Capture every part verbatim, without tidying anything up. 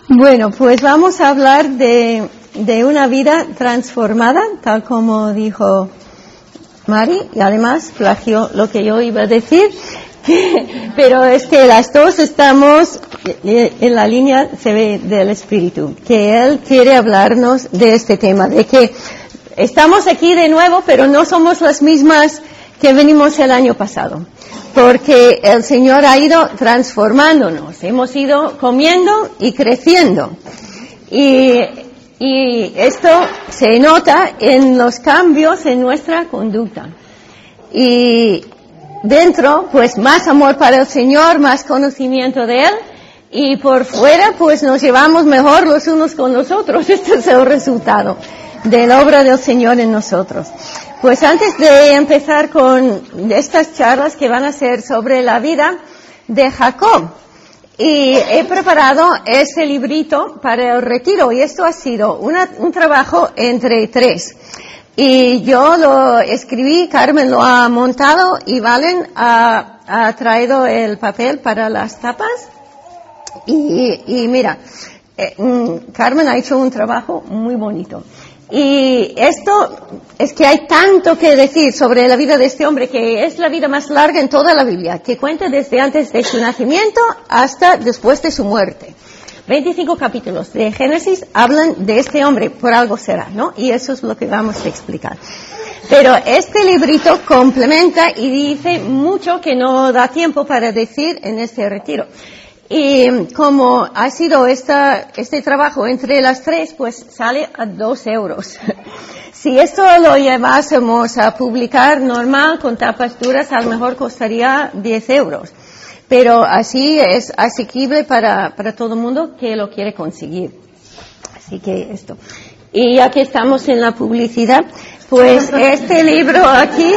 Bueno, pues vamos a hablar de, de una vida transformada, tal como dijo Mari, y además plagió lo que yo iba a decir, que, pero es que las dos estamos en la línea, se ve, del Espíritu, que Él quiere hablarnos de este tema, de que estamos aquí de nuevo, pero no somos las mismas que venimos el año pasado, porque el Señor ha ido transformándonos, hemos ido comiendo y creciendo, y, y esto se nota en los cambios en nuestra conducta, y dentro, pues más amor para el Señor, más conocimiento de Él, y por fuera, pues nos llevamos mejor los unos con los otros. Este es el resultado de la obra del Señor en nosotros. Pues antes de empezar con estas charlas que van a ser sobre la vida de Jacob, y he preparado ese librito para el retiro, y esto ha sido una, un trabajo entre tres. Y yo lo escribí, Carmen lo ha montado y Valen ha, ha traído el papel para las tapas. Y, y mira, eh, Carmen ha hecho un trabajo muy bonito. Y esto es que hay tanto que decir sobre la vida de este hombre, que es la vida más larga en toda la Biblia, que cuenta desde antes de su nacimiento hasta después de su muerte. veinticinco capítulos de Génesis hablan de este hombre, por algo será, ¿no? Y eso es lo que vamos a explicar. Pero este librito complementa y dice mucho que no da tiempo para decir en este retiro. Y como ha sido esta, este trabajo entre las tres, pues sale a dos euros. Si esto lo llevásemos a publicar normal, con tapas duras, a lo mejor costaría diez euros. Pero así es asequible para, para todo el mundo que lo quiere conseguir. Así que esto. Y ya que estamos en la publicidad, pues este libro aquí...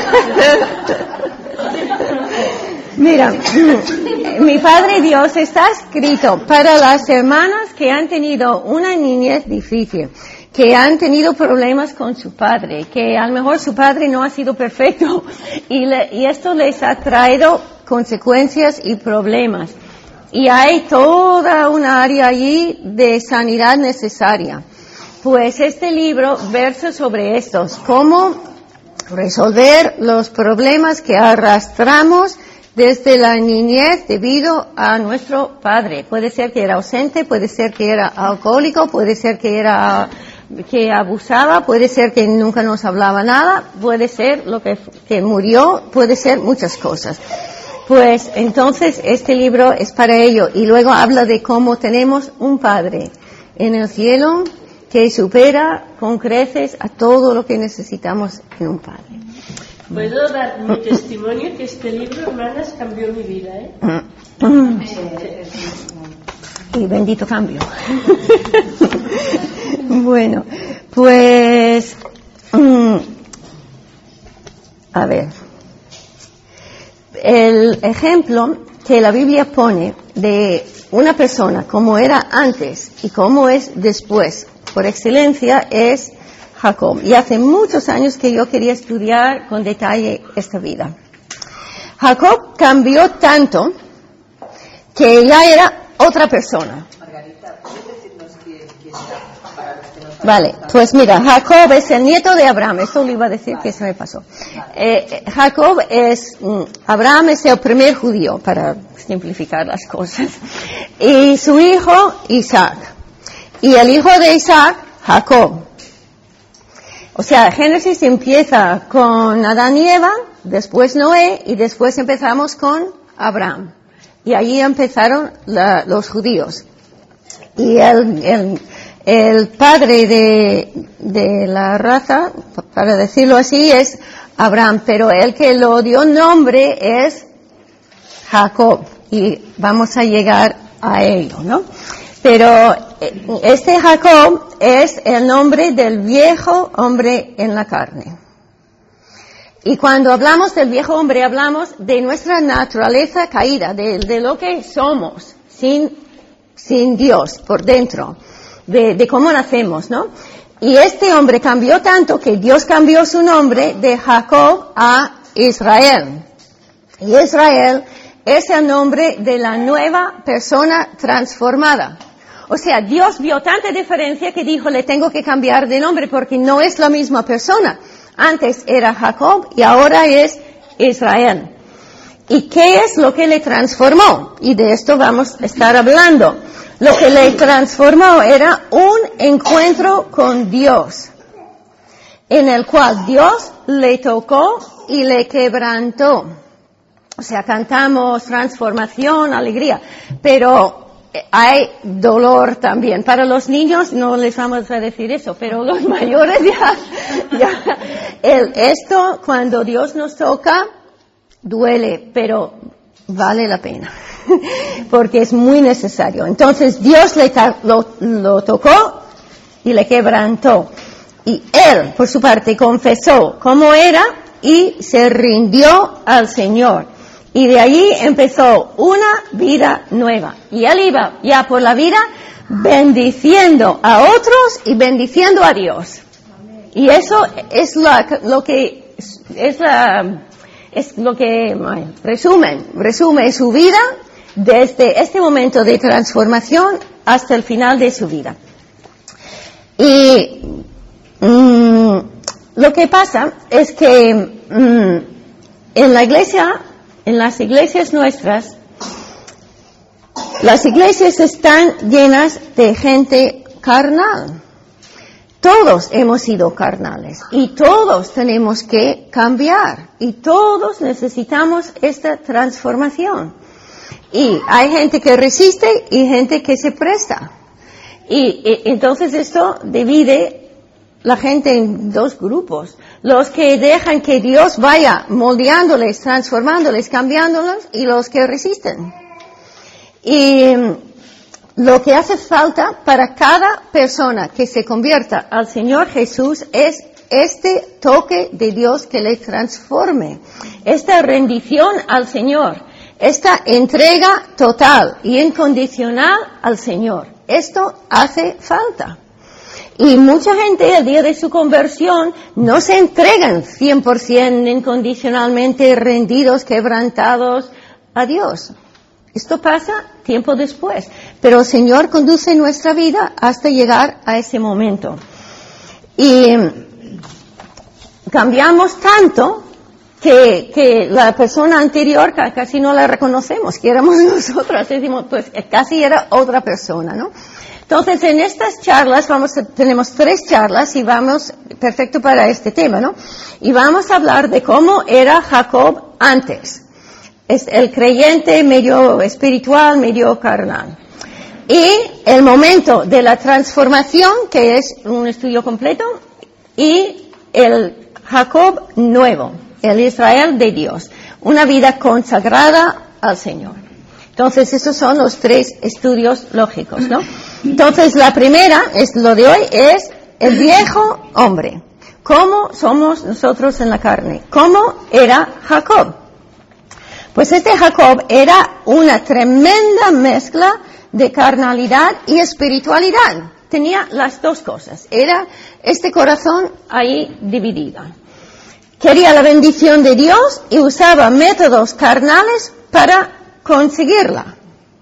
Mira, mi Padre Dios está escrito para las hermanas que han tenido una niñez difícil, que han tenido problemas con su padre, que a lo mejor su padre no ha sido perfecto y, le, y esto les ha traído consecuencias y problemas. Y hay toda una área allí de sanidad necesaria. Pues este libro versa sobre estos, cómo resolver los problemas que arrastramos desde la niñez debido a nuestro padre. Puede ser que era ausente, puede ser que era alcohólico, puede ser que era que abusaba, puede ser que nunca nos hablaba nada, puede ser lo que, que murió, puede ser muchas cosas. Pues entonces este libro es para ello, y luego habla de cómo tenemos un Padre en el cielo que supera con creces a todo lo que necesitamos en un Padre. Puedo dar mi testimonio que este libro, hermanas, cambió mi vida, ¿eh? Y bendito cambio. Bueno, pues um, a ver, el ejemplo que la Biblia pone de una persona como era antes y como es después, por excelencia, es Jacob. Y hace muchos años que yo quería estudiar con detalle esta vida. Jacob cambió tanto que ya era otra persona. Margarita, ¿puedes decirnos quién era para los que no saben? Vale, pues mira, Jacob es el nieto de Abraham. Esto le iba a decir que se me pasó. Eh, Jacob es, Abraham es el primer judío, para simplificar las cosas. Y su hijo, Isaac. Y el hijo de Isaac, Jacob. O sea, Génesis empieza con Adán y Eva, después Noé, y después empezamos con Abraham. Y allí empezaron la, los judíos. Y el, el, el padre de, de la raza, para decirlo así, es Abraham, pero el que lo dio nombre es Jacob. Y vamos a llegar a ello, ¿no? Pero este Jacob es el nombre del viejo hombre en la carne. Y cuando hablamos del viejo hombre, hablamos de nuestra naturaleza caída, de, de lo que somos, sin, sin Dios, por dentro, de, de cómo nacemos, ¿no? Y este hombre cambió tanto que Dios cambió su nombre de Jacob a Israel. Y Israel es el nombre de la nueva persona transformada. O sea, Dios vio tanta diferencia que dijo, le tengo que cambiar de nombre porque no es la misma persona. Antes era Jacob y ahora es Israel. ¿Y qué es lo que le transformó? Y de esto vamos a estar hablando. Lo que le transformó era un encuentro con Dios, en el cual Dios le tocó y le quebrantó. O sea, cantamos transformación, alegría, pero hay dolor también. Para los niños no les vamos a decir eso, pero los mayores ya, ya. El, esto, cuando Dios nos toca, duele, pero vale la pena, porque es muy necesario. Entonces Dios le ta- lo, lo tocó y le quebrantó. Y él, por su parte, confesó cómo era y se rindió al Señor. Y de allí empezó una vida nueva. Y él iba ya por la vida bendiciendo a otros y bendiciendo a Dios. Y eso es la, lo que es la, es lo que ay, resumen, resume su vida desde este momento de transformación hasta el final de su vida. Y mmm, lo que pasa es que mmm, en la iglesia, en las iglesias nuestras, las iglesias están llenas de gente carnal. Todos hemos sido carnales y todos tenemos que cambiar y todos necesitamos esta transformación. Y hay gente que resiste y gente que se presta. Y, y entonces esto divide la gente en dos grupos. Los que dejan que Dios vaya moldeándoles, transformándoles, cambiándolos, y los que resisten. Y lo que hace falta para cada persona que se convierta al Señor Jesús es este toque de Dios que le transforme. Esta rendición al Señor. Esta entrega total y incondicional al Señor. Esto hace falta. Y mucha gente el día de su conversión no se entregan cien por ciento incondicionalmente rendidos, quebrantados a Dios. Esto pasa tiempo después, pero el Señor conduce nuestra vida hasta llegar a ese momento. Y cambiamos tanto que, que la persona anterior casi no la reconocemos, que éramos nosotros, decimos, pues casi era otra persona, ¿no? Entonces, en estas charlas, vamos a, tenemos tres charlas y vamos, perfecto para este tema, ¿no? Y vamos a hablar de cómo era Jacob antes. Es el creyente medio espiritual, medio carnal. Y el momento de la transformación, que es un estudio completo, y el Jacob nuevo, el Israel de Dios. Una vida consagrada al Señor. Entonces, esos son los tres estudios lógicos, ¿no? Entonces, la primera, es lo de hoy, es el viejo hombre. ¿Cómo somos nosotros en la carne? ¿Cómo era Jacob? Pues este Jacob era una tremenda mezcla de carnalidad y espiritualidad. Tenía las dos cosas. Era este corazón ahí dividido. Quería la bendición de Dios y usaba métodos carnales para conseguirla.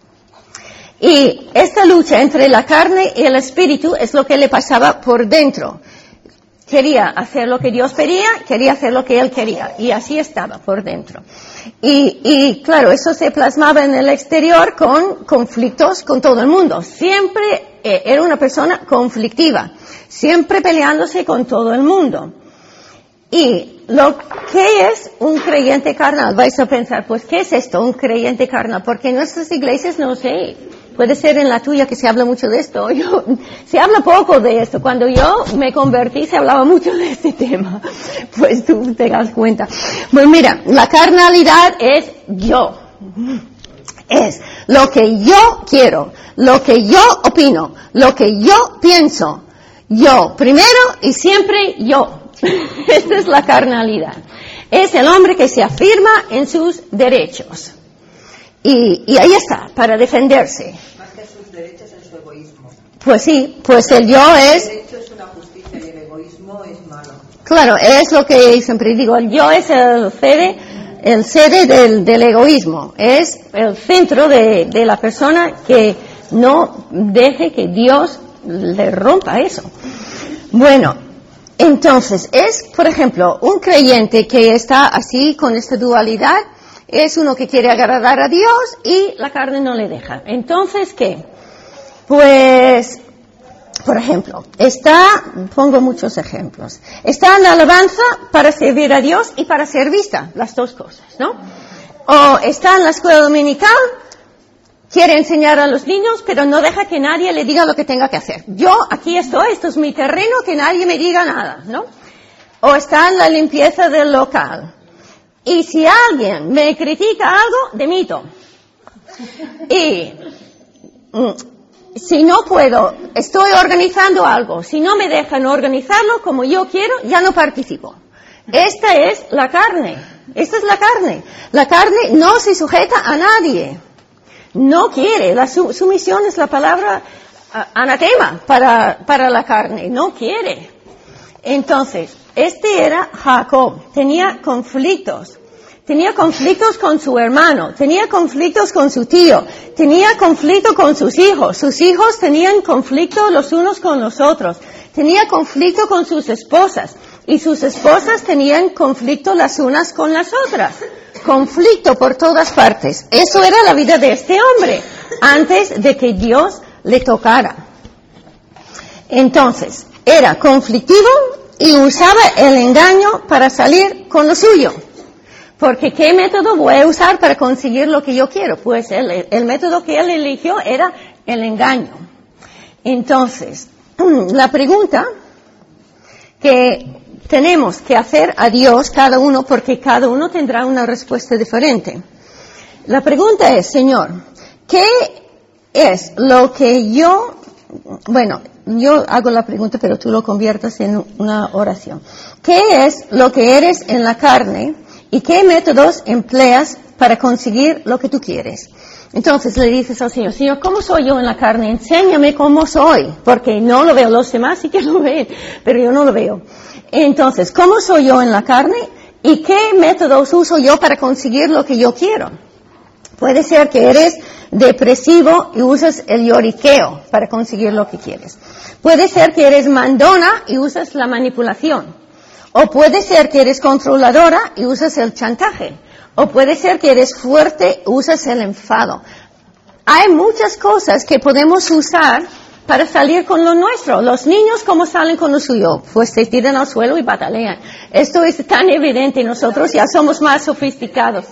Y esta lucha entre la carne y el espíritu es lo que le pasaba por dentro. Quería hacer lo que Dios pedía, quería hacer lo que él quería, y así estaba por dentro. Y, y claro, eso se plasmaba en el exterior con conflictos con todo el mundo. Siempre eh, era una persona conflictiva, siempre peleándose con todo el mundo. Y lo que es un creyente carnal, vais a pensar, pues, ¿qué es esto, un creyente carnal? Porque en nuestras iglesias, no sé, puede ser en la tuya que se habla mucho de esto. Yo, se habla poco de esto. Cuando yo me convertí se hablaba mucho de este tema. Pues tú te das cuenta. Pues mira, la carnalidad es yo. Es lo que yo quiero, lo que yo opino, lo que yo pienso. Yo primero y siempre yo. Esta es la carnalidad. Es el hombre que se afirma en sus derechos. Y, y ahí está, para defenderse. Más que sus derechos, en su egoísmo. Pues sí, pues el yo es... El derecho es una justicia y el egoísmo es malo. Claro, es lo que siempre digo, el yo es el sede, el sede del, del egoísmo. Es el centro de, de la persona que No deje que Dios le rompa eso. Bueno, entonces es, por ejemplo, un creyente que está así con esta dualidad, es uno que quiere agradar a Dios y la carne no le deja. Entonces, ¿qué? Pues, por ejemplo, está, pongo muchos ejemplos, está en la alabanza para servir a Dios y para ser vista, las dos cosas, ¿no? O está en la escuela dominical, quiere enseñar a los niños, pero no deja que nadie le diga lo que tenga que hacer. Yo aquí estoy, esto es mi terreno, que nadie me diga nada, ¿no? O está en la limpieza del local. Y si alguien me critica algo, demito. Y mm, si no puedo, estoy organizando algo, si no me dejan organizarlo como yo quiero, ya no participo. Esta es la carne, esta es la carne. La carne no se sujeta a nadie. No quiere, la su, sumisión es la palabra uh, anatema para, para la carne, no quiere. Entonces, este era Jacob, tenía conflictos, tenía conflictos con su hermano, tenía conflictos con su tío, tenía conflicto con sus hijos, sus hijos tenían conflicto los unos con los otros, tenía conflicto con sus esposas y sus esposas tenían conflicto las unas con las otras. Conflicto por todas partes. Eso era la vida de este hombre antes de que Dios le tocara. Entonces, era conflictivo y usaba el engaño para salir con lo suyo. Porque ¿qué método voy a usar para conseguir lo que yo quiero? Pues el, el método que él eligió era el engaño. Entonces, la pregunta que tenemos que hacer a Dios cada uno, porque cada uno tendrá una respuesta diferente. La pregunta es, Señor, ¿qué es lo que yo, bueno, yo hago la pregunta, pero tú lo conviertas en una oración. ¿Qué es lo que eres en la carne y qué métodos empleas para conseguir lo que tú quieres? Entonces le dices al Señor, Señor, ¿cómo soy yo en la carne? Enséñame cómo soy, porque no lo veo. Los demás sí que lo ven, pero yo no lo veo. Entonces, ¿cómo soy yo en la carne? ¿Y qué métodos uso yo para conseguir lo que yo quiero? Puede ser que eres depresivo y usas el lloriqueo para conseguir lo que quieres. Puede ser que eres mandona y usas la manipulación. O puede ser que eres controladora y usas el chantaje. O puede ser que eres fuerte y usas el enfado. Hay muchas cosas que podemos usar para salir con lo nuestro. Los niños, ¿cómo salen con lo suyo? Pues se tiran al suelo y patalean. Esto es tan evidente, nosotros ya somos más sofisticados.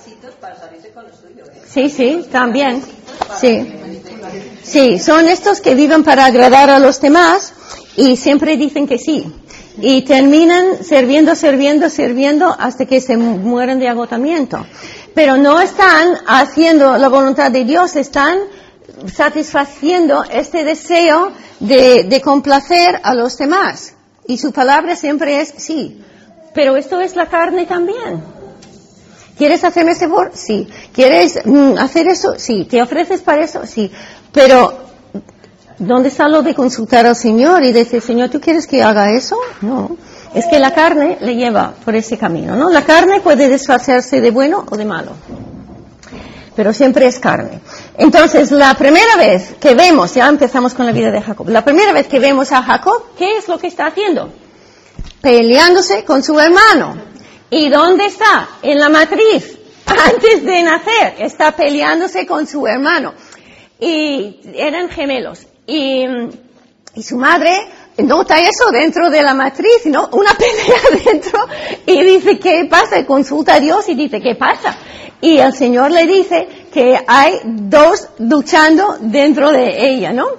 Sí, sí, también. Sí. Sí, son estos que viven para agradar a los demás y siempre dicen que sí. Y terminan sirviendo, sirviendo, sirviendo hasta que se mueren de agotamiento. Pero no están haciendo la voluntad de Dios, están satisfaciendo este deseo de, de complacer a los demás. Y su palabra siempre es sí. Pero esto es la carne también. ¿Quieres hacerme ese favor? Sí. ¿Quieres mm, hacer eso? Sí. ¿Te ofreces para eso? Sí. Pero, ¿dónde está lo de consultar al Señor y decir, Señor, ¿tú quieres que haga eso? No. Es que la carne le lleva por ese camino, ¿no? La carne puede deshacerse de bueno o de malo. Pero siempre es carne. Entonces, la primera vez que vemos, ya empezamos con la vida de Jacob, la primera vez que vemos a Jacob, ¿qué es lo que está haciendo? Peleándose con su hermano. ¿Y dónde está? En la matriz. Antes de nacer, está peleándose con su hermano. Y eran gemelos. Y, y su madre nota eso dentro de la matriz, ¿no? Una pelea dentro. Y dice, ¿qué pasa? Y consulta a Dios y dice, ¿qué pasa? Y el Señor le dice que hay dos luchando dentro de ella, ¿no?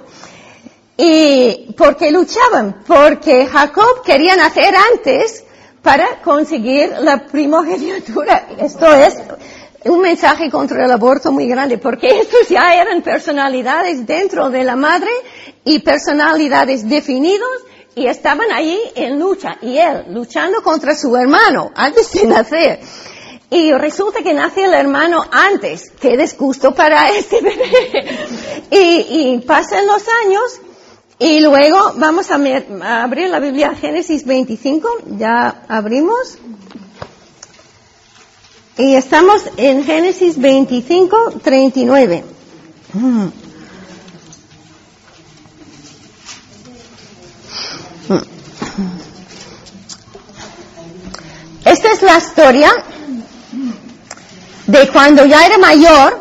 ¿Y por qué luchaban? Porque Jacob quería nacer antes para conseguir la primogenitura. Esto es un mensaje contra el aborto muy grande, porque estos ya eran personalidades dentro de la madre y personalidades definidos y estaban allí en lucha. Y él luchando contra su hermano antes de nacer. Y resulta que nace el hermano antes. ¡Qué disgusto para este bebé! y, y pasan los años y luego vamos a, mer- a abrir la Biblia, Génesis veinticinco. Ya abrimos. Y estamos en Génesis veinticinco, treinta y nueve. Esta es la historia de cuando ya era mayor.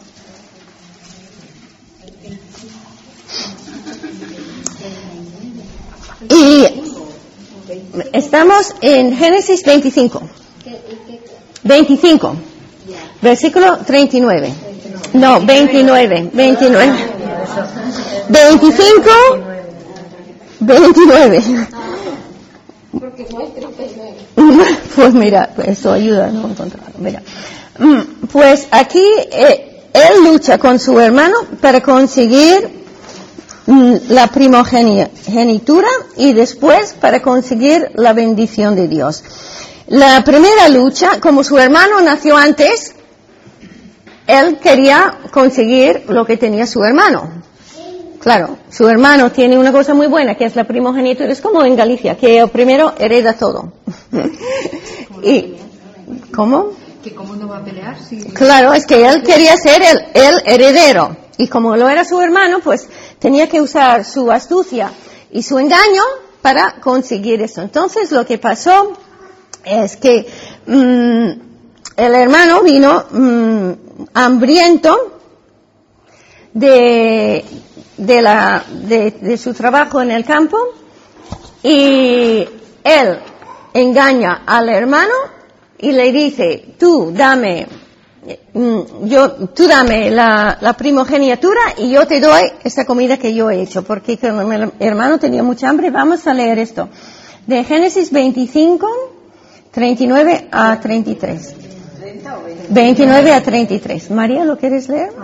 Y estamos en Génesis veinticinco. veinticinco. Versículo treinta y nueve. No, veintinueve. veintinueve. veinticinco. veintinueve. Porque no es treinta y nueve. Pues mira, eso ayuda a no encontrarlo. Mira. Pues aquí eh, él lucha con su hermano para conseguir la primogenitura y después para conseguir la bendición de Dios. La primera lucha, como su hermano nació antes, él quería conseguir lo que tenía su hermano. Claro, su hermano tiene una cosa muy buena, que es la primogenitura. Es como en Galicia, que el primero hereda todo. ¿Y cómo? ¿Que cómo no va a pelear? Si... Claro, es que él quería ser el, el heredero. Y como lo era su hermano, pues tenía que usar su astucia y su engaño para conseguir eso. Entonces lo que pasó es que mmm, el hermano vino mmm, hambriento de, de, la, de, de su trabajo en el campo, y él engaña al hermano y le dice: tú dame, yo, tú dame la, la primogenitura y yo te doy esta comida que yo he hecho, porque mi hermano tenía mucha hambre. Vamos a leer esto de Génesis veinticinco, treinta y nueve a treinta y tres. veintinueve a treinta y tres. María, ¿lo quieres leer?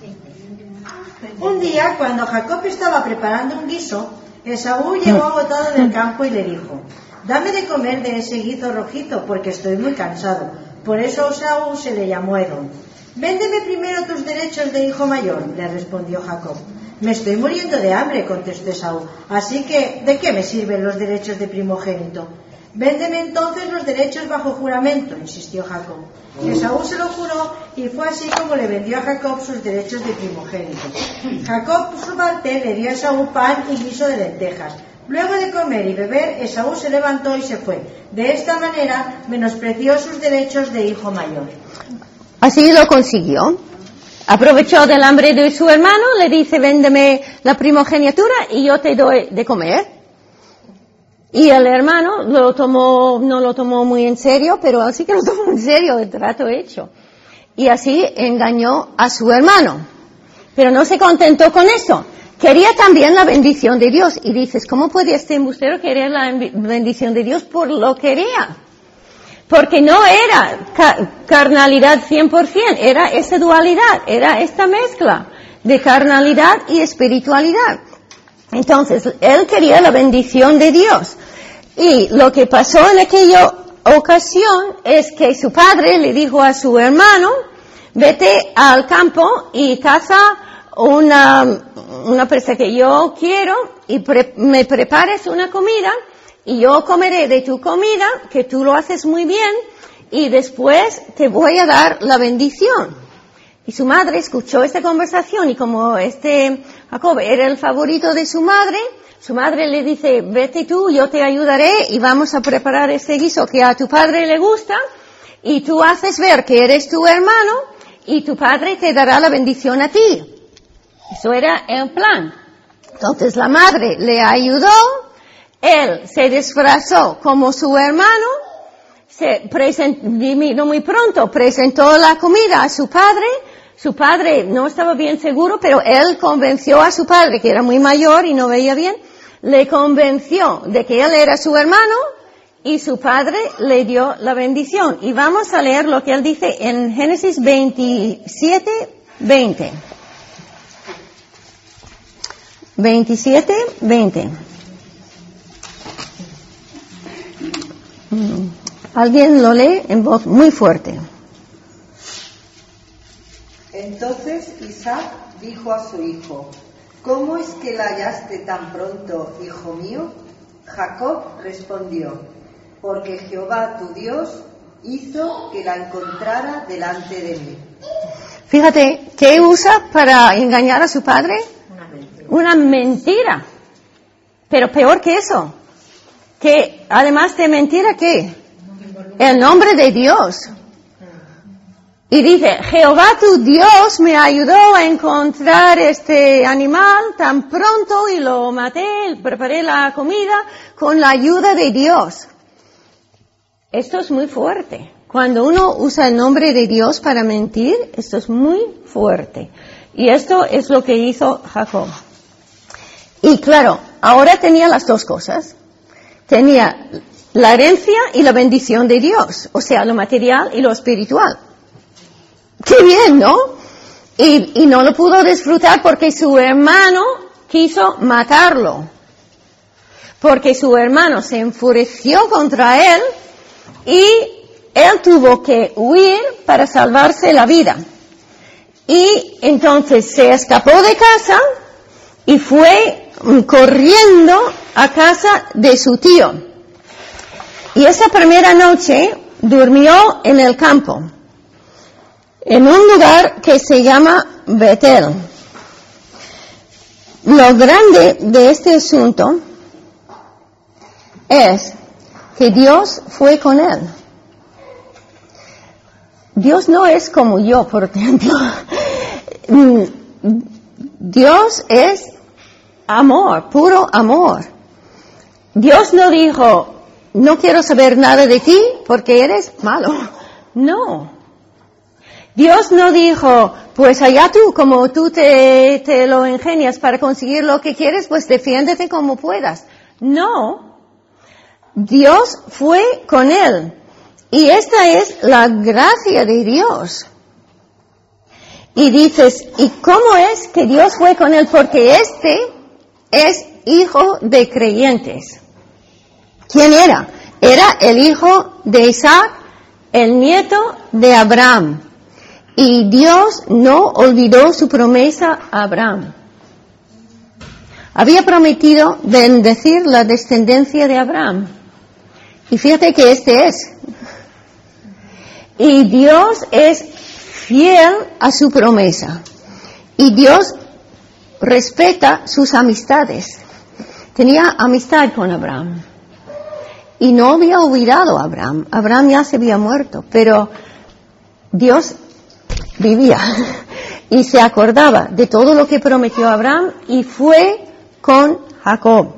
Un día, cuando Jacob estaba preparando un guiso, Esaú llegó agotado del campo y le dijo: dame de comer de ese guiso rojito, porque estoy muy cansado. Por eso Esaú se le llamó Edom. Véndeme primero tus derechos de hijo mayor, le respondió Jacob. Me estoy muriendo de hambre, contestó Esaú, así que ¿de qué me sirven los derechos de primogénito? Véndeme entonces los derechos bajo juramento, insistió Jacob. Esaú se lo juró y fue así como le vendió a Jacob sus derechos de primogénito. Jacob, por su parte, le dio a Esaú pan y guiso de lentejas. Luego de comer y beber, Esaú se levantó y se fue. De esta manera menospreció sus derechos de hijo mayor. Así lo consiguió. Aprovechó del hambre de su hermano, le dice: véndeme la primogenitura y yo te doy de comer. Y el hermano lo tomó, no lo tomó muy en serio, pero así que lo tomó en serio, el trato hecho. Y así engañó a su hermano. Pero no se contentó con eso. Quería también la bendición de Dios. Y dices: ¿cómo puede este embustero querer la bendición de Dios? Por lo quería. Porque no era ca- carnalidad cien por ciento, era esa dualidad, era esta mezcla de carnalidad y espiritualidad. Entonces, él quería la bendición de Dios. Y lo que pasó en aquella ocasión es que su padre le dijo a su hermano: vete al campo y caza una, una presa que yo quiero y pre- me prepares una comida y yo comeré de tu comida, que tú lo haces muy bien, y después te voy a dar la bendición. Y su madre escuchó esta conversación, y como este Jacob era el favorito de su madre, su madre le dice: vete tú, yo te ayudaré y vamos a preparar este guiso que a tu padre le gusta, y tú haces ver que eres tu hermano y tu padre te dará la bendición a ti. Eso era el plan. Entonces la madre le ayudó, él se disfrazó como su hermano, se presentó, vino muy pronto, presentó la comida a su padre. Su padre no estaba bien seguro, pero él convenció a su padre, que era muy mayor y no veía bien, le convenció de que él era su hermano, y su padre le dio la bendición. Y vamos a leer lo que él dice en Génesis veintisiete, veinte. veintisiete, veinte. Alguien lo lee en voz muy fuerte. Entonces Isaac dijo a su hijo: ¿cómo es que la hallaste tan pronto, hijo mío? Jacob respondió: porque Jehová tu Dios hizo que la encontrara delante de mí. Fíjate, ¿qué usa para engañar a su padre? Una mentira. Una mentira. Pero peor que eso, que además de mentira, ¿qué? El nombre de Dios. Y dice, Jehová tu Dios me ayudó a encontrar este animal tan pronto y lo maté, preparé la comida con la ayuda de Dios. Esto es muy fuerte. Cuando uno usa el nombre de Dios para mentir, esto es muy fuerte. Y esto es lo que hizo Jacob. Y claro, ahora tenía las dos cosas. Tenía la herencia y la bendición de Dios, o sea, lo material y lo espiritual. ¡Qué bien!, ¿no? Y, y no lo pudo disfrutar porque su hermano quiso matarlo. Porque su hermano se enfureció contra él y él tuvo que huir para salvarse la vida. Y entonces se escapó de casa y fue corriendo a casa de su tío. Y esa primera noche durmió en el campo, en un lugar que se llama Betel. Lo grande de este asunto es que Dios fue con él. Dios no es como yo, por ejemplo. Dios es amor, puro amor. Dios no dijo, no quiero saber nada de ti porque eres malo. No. Dios no dijo, pues allá tú, como tú te, te lo ingenias para conseguir lo que quieres, pues defiéndete como puedas. No. Dios fue con él. Y esta es la gracia de Dios. Y dices, ¿y cómo es que Dios fue con él? Porque este es hijo de creyentes. ¿Quién era? Era el hijo de Isaac, el nieto de Abraham. Y Dios no olvidó su promesa a Abraham. Había prometido bendecir la descendencia de Abraham. Y fíjate que este es. Y Dios es fiel a su promesa. Y Dios respeta sus amistades. Tenía amistad con Abraham. Y no había olvidado a Abraham. Abraham ya se había muerto, pero Dios vivía y se acordaba de todo lo que prometió Abraham y fue con Jacob.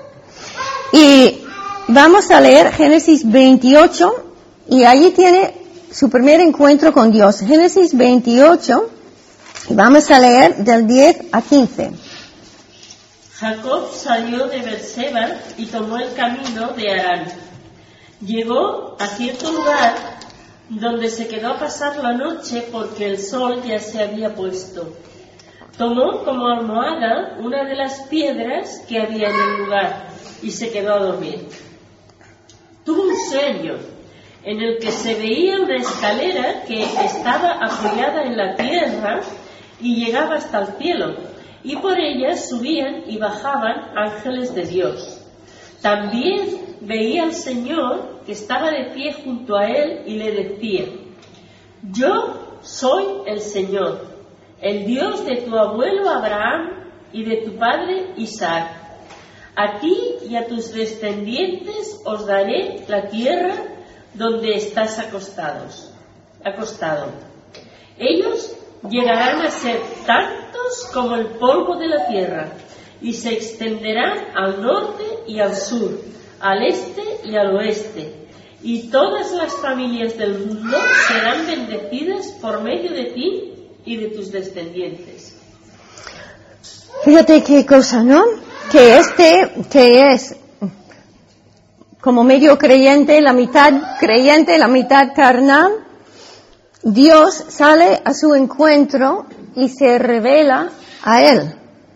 Y vamos a leer Génesis veintiocho y allí tiene su primer encuentro con Dios. Génesis veintiocho, y vamos a leer del diez a quince. Jacob salió de Beerseba y tomó el camino de Harán. Llegó a cierto lugar donde se quedó a pasar la noche porque el sol ya se había puesto. Tomó como almohada una de las piedras que había en el lugar y se quedó a dormir. Tuvo un sueño en el que se veía una escalera que estaba apoyada en la tierra y llegaba hasta el cielo, y por ella subían y bajaban ángeles de Dios. También veía al Señor que estaba de pie junto a él y le decía: yo soy el Señor, el Dios de tu abuelo Abraham y de tu padre Isaac. A ti y a tus descendientes os daré la tierra donde estás acostados, acostado. Ellos llegarán a ser tantos como el polvo de la tierra, y se extenderán al norte y al sur, al este y al oeste, y todas las familias del mundo serán bendecidas por medio de ti y de tus descendientes. Fíjate qué cosa, ¿no? Que este, que es como medio creyente, la mitad creyente, la mitad carnal, Dios sale a su encuentro y se revela a él.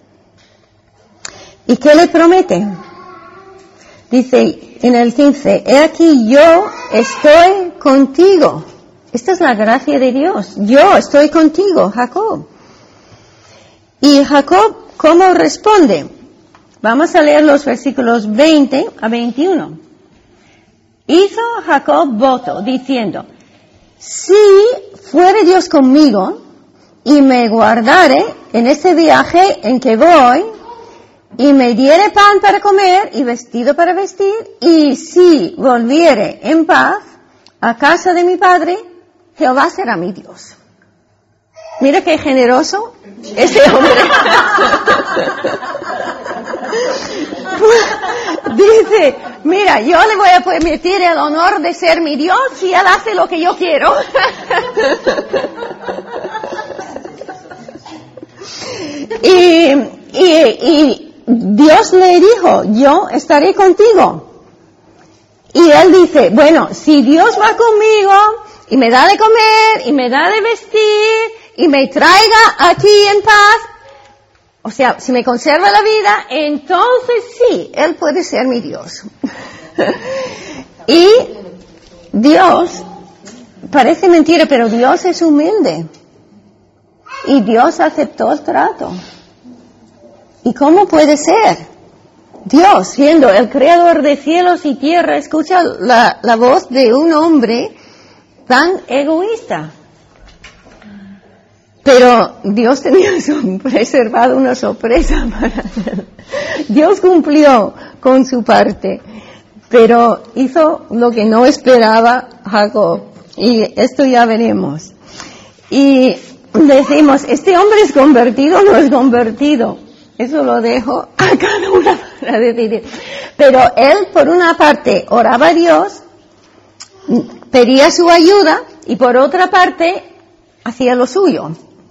¿Y qué le promete? Dice en el quince, he aquí yo estoy contigo. Esta es la gracia de Dios. Yo estoy contigo, Jacob. Y Jacob, ¿cómo responde? Vamos a leer los versículos veinte a veintiuno. Hizo Jacob voto diciendo: si fuere Dios conmigo y me guardare en este viaje en que voy, y me diere pan para comer y vestido para vestir, y si volviere en paz a casa de mi padre, Jehová será mi Dios. Mira qué generoso ese hombre. Dice, mira, yo le voy a permitir el honor de ser mi Dios si él hace lo que yo quiero. y, y, y Dios le dijo, yo estaré contigo. Y él dice, bueno, si Dios va conmigo y me da de comer y me da de vestir y me traiga aquí en paz, o sea, si me conserva la vida, entonces sí, Él puede ser mi Dios. Y Dios, parece mentira, pero Dios es humilde. Y Dios aceptó el trato. ¿Y cómo puede ser? Dios, siendo el creador de cielos y tierra, escucha la, la voz de un hombre tan egoísta. Pero Dios tenía reservado una sorpresa para él. Dios cumplió con su parte, pero hizo lo que no esperaba Jacob. Y esto ya veremos. Y decimos, ¿este hombre es convertido o no es convertido? Eso lo dejo a cada uno para decidir. Pero él, por una parte, oraba a Dios, pedía su ayuda, y por otra parte, hacía lo suyo.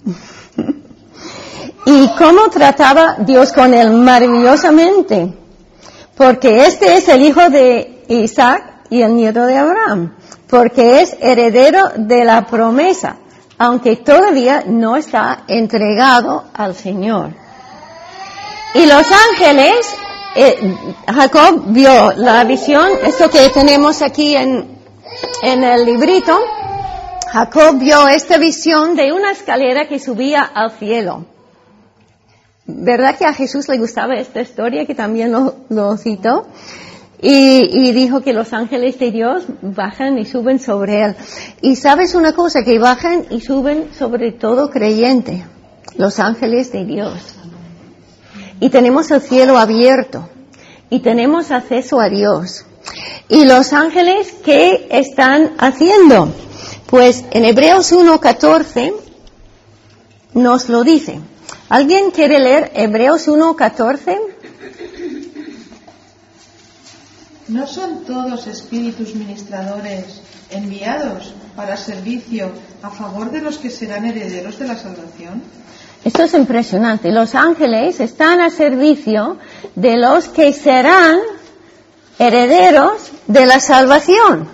¿Y cómo trataba Dios con él? Maravillosamente. Porque este es el hijo de Isaac y el nieto de Abraham. Porque es heredero de la promesa, aunque todavía no está entregado al Señor. Y los ángeles, eh, Jacob vio la visión, esto que tenemos aquí en, en el librito. Jacob vio esta visión de una escalera que subía al cielo. ¿Verdad que a Jesús le gustaba esta historia, que también lo, lo citó? Y, y dijo que los ángeles de Dios bajan y suben sobre él. Y sabes una cosa, que bajan y suben sobre todo creyente, los ángeles de Dios. Y tenemos el cielo abierto, y tenemos acceso a Dios. Y los ángeles, ¿qué están haciendo? Pues en Hebreos uno catorce nos lo dice. ¿Alguien quiere leer Hebreos uno catorce? ¿No son todos espíritus ministradores enviados para servicio a favor de los que serán herederos de la salvación? Esto es impresionante. Los ángeles están a servicio de los que serán herederos de la salvación.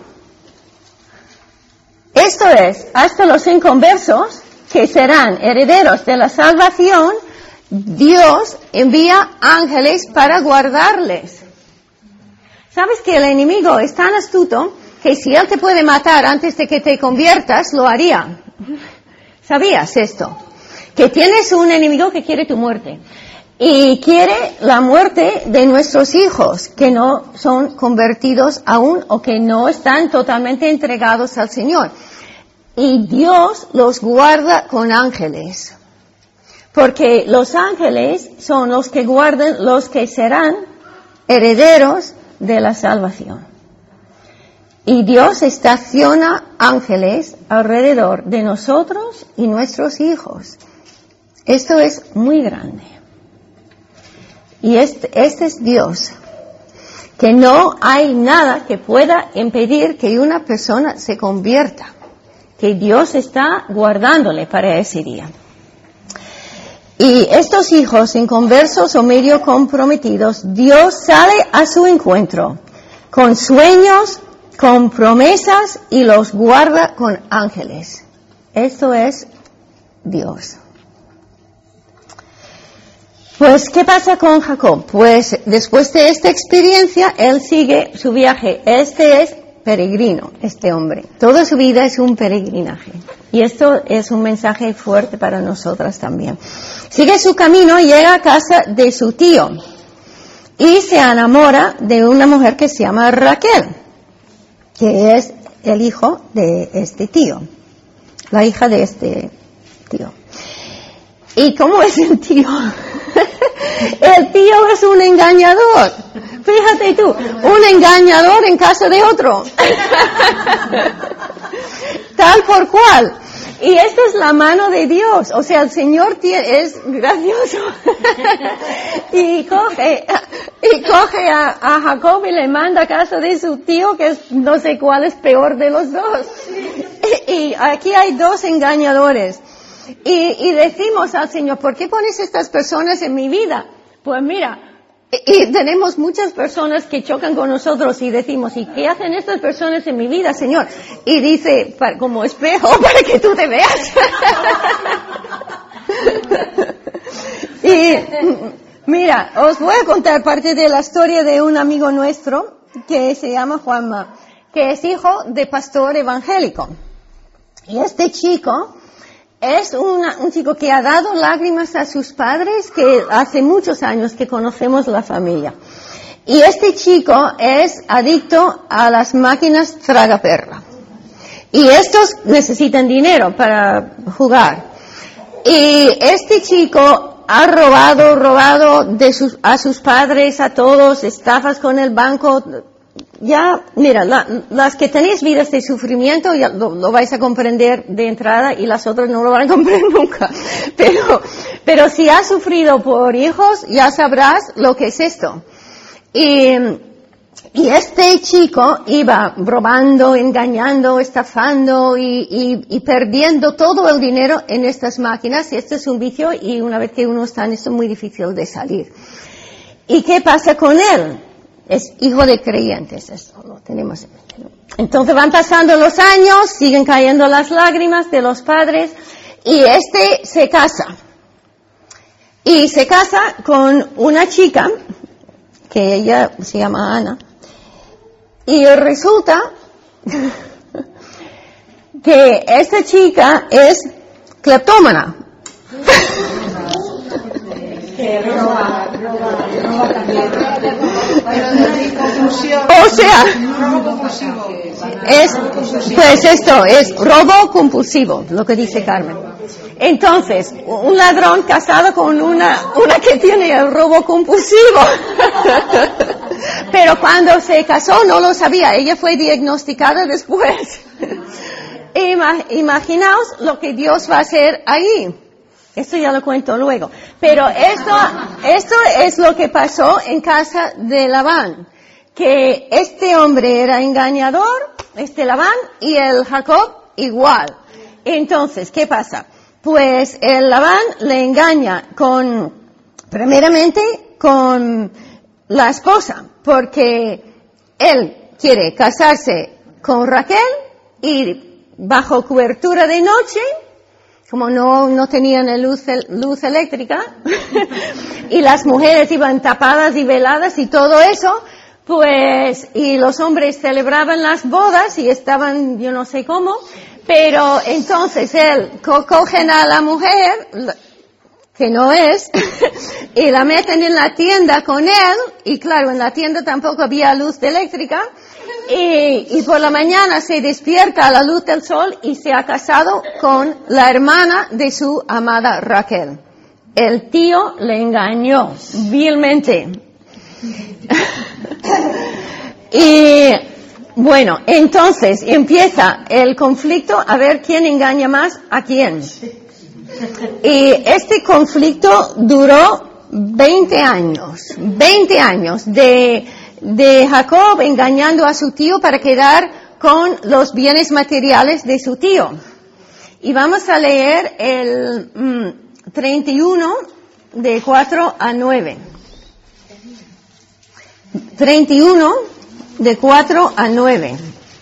Esto es, hasta los inconversos, que serán herederos de la salvación, Dios envía ángeles para guardarles. ¿Sabes que el enemigo es tan astuto que si él te puede matar antes de que te conviertas, lo haría? ¿Sabías esto? Que tienes un enemigo que quiere tu muerte. Y quiere la muerte de nuestros hijos, que no son convertidos aún o que no están totalmente entregados al Señor. Y Dios los guarda con ángeles. Porque los ángeles son los que guardan los que serán herederos de la salvación. Y Dios estaciona ángeles alrededor de nosotros y nuestros hijos. Esto es muy grande. Y este, este es Dios, que no hay nada que pueda impedir que una persona se convierta, que Dios está guardándole para ese día. Y estos hijos inconversos o medio comprometidos, Dios sale a su encuentro con sueños, con promesas, y los guarda con ángeles. Esto es Dios. Pues, ¿qué pasa con Jacob? Pues, después de esta experiencia, él sigue su viaje. Este es peregrino, este hombre. Toda su vida es un peregrinaje. Y esto es un mensaje fuerte para nosotras también. Sigue su camino y llega a casa de su tío. Y se enamora de una mujer que se llama Raquel, que es el hijo de este tío. La hija de este tío. ¿Y cómo es el tío? El tío es un engañador. Fíjate tú, un engañador en casa de otro. Tal por cual. Y esta es la mano de Dios. O sea, el Señor tiene, es gracioso. y coge, y coge a, a Jacob y le manda a casa de su tío, que es, no sé cuál es peor de los dos. Y, y aquí hay dos engañadores. Y, y decimos al Señor, ¿por qué pones estas personas en mi vida? Pues mira, y, y tenemos muchas personas que chocan con nosotros y decimos, ¿y qué hacen estas personas en mi vida, Señor? Y dice, para, como espejo, para que tú te veas. Y mira, os voy a contar parte de la historia de un amigo nuestro que se llama Juanma, que es hijo de pastor evangélico. Y este chico es una, un chico que ha dado lágrimas a sus padres, que hace muchos años que conocemos la familia. Y este chico es adicto a las máquinas tragaperra. Y estos necesitan dinero para jugar. Y este chico ha robado, robado de sus, a sus padres, a todos, estafas con el banco. Ya, mira, la, las que tenéis vidas de sufrimiento ya lo, lo vais a comprender de entrada y las otras no lo van a comprender nunca. Pero, pero si has sufrido por hijos, ya sabrás lo que es esto. Y, y este chico iba robando, engañando, estafando y, y, y perdiendo todo el dinero en estas máquinas. Y esto es un vicio y una vez que uno está en esto es muy difícil de salir. ¿Y qué pasa con él? Es hijo de creyentes, eso lo tenemos en mente. Entonces van pasando los años, siguen cayendo las lágrimas de los padres y este se casa. Y se casa con una chica, que ella se llama Ana, y resulta que esta chica es cleptómana. roba, roba, roba también. O sea, es, pues esto es robo compulsivo, lo que dice Carmen. Entonces, un ladrón casado con una, una que tiene el robo compulsivo. Pero cuando se casó no lo sabía, ella fue diagnosticada después. Imaginaos lo que Dios va a hacer ahí. Esto ya lo cuento luego. Pero esto, esto es lo que pasó en casa de Labán. Que este hombre era engañador, este Labán, y el Jacob igual. Entonces, ¿qué pasa? Pues el Labán le engaña con, primeramente, con la esposa, porque él quiere casarse con Raquel y bajo cobertura de noche, como no, no tenían luz, luz eléctrica, y las mujeres iban tapadas y veladas y todo eso, pues, y los hombres celebraban las bodas y estaban, yo no sé cómo, pero entonces él co- cogen a la mujer, que no es, y la meten en la tienda con él, y claro, en la tienda tampoco había luz eléctrica, y, y por la mañana se despierta a la luz del sol y se ha casado con la hermana de su amada Raquel. El tío le engañó vilmente. Y bueno, entonces empieza el conflicto a ver quién engaña más a quién. Y este conflicto duró veinte años, veinte años de, de Jacob engañando a su tío para quedar con los bienes materiales de su tío. Y vamos a leer el mm, treinta y uno de cuatro a nueve. treinta y uno de cuatro a nueve.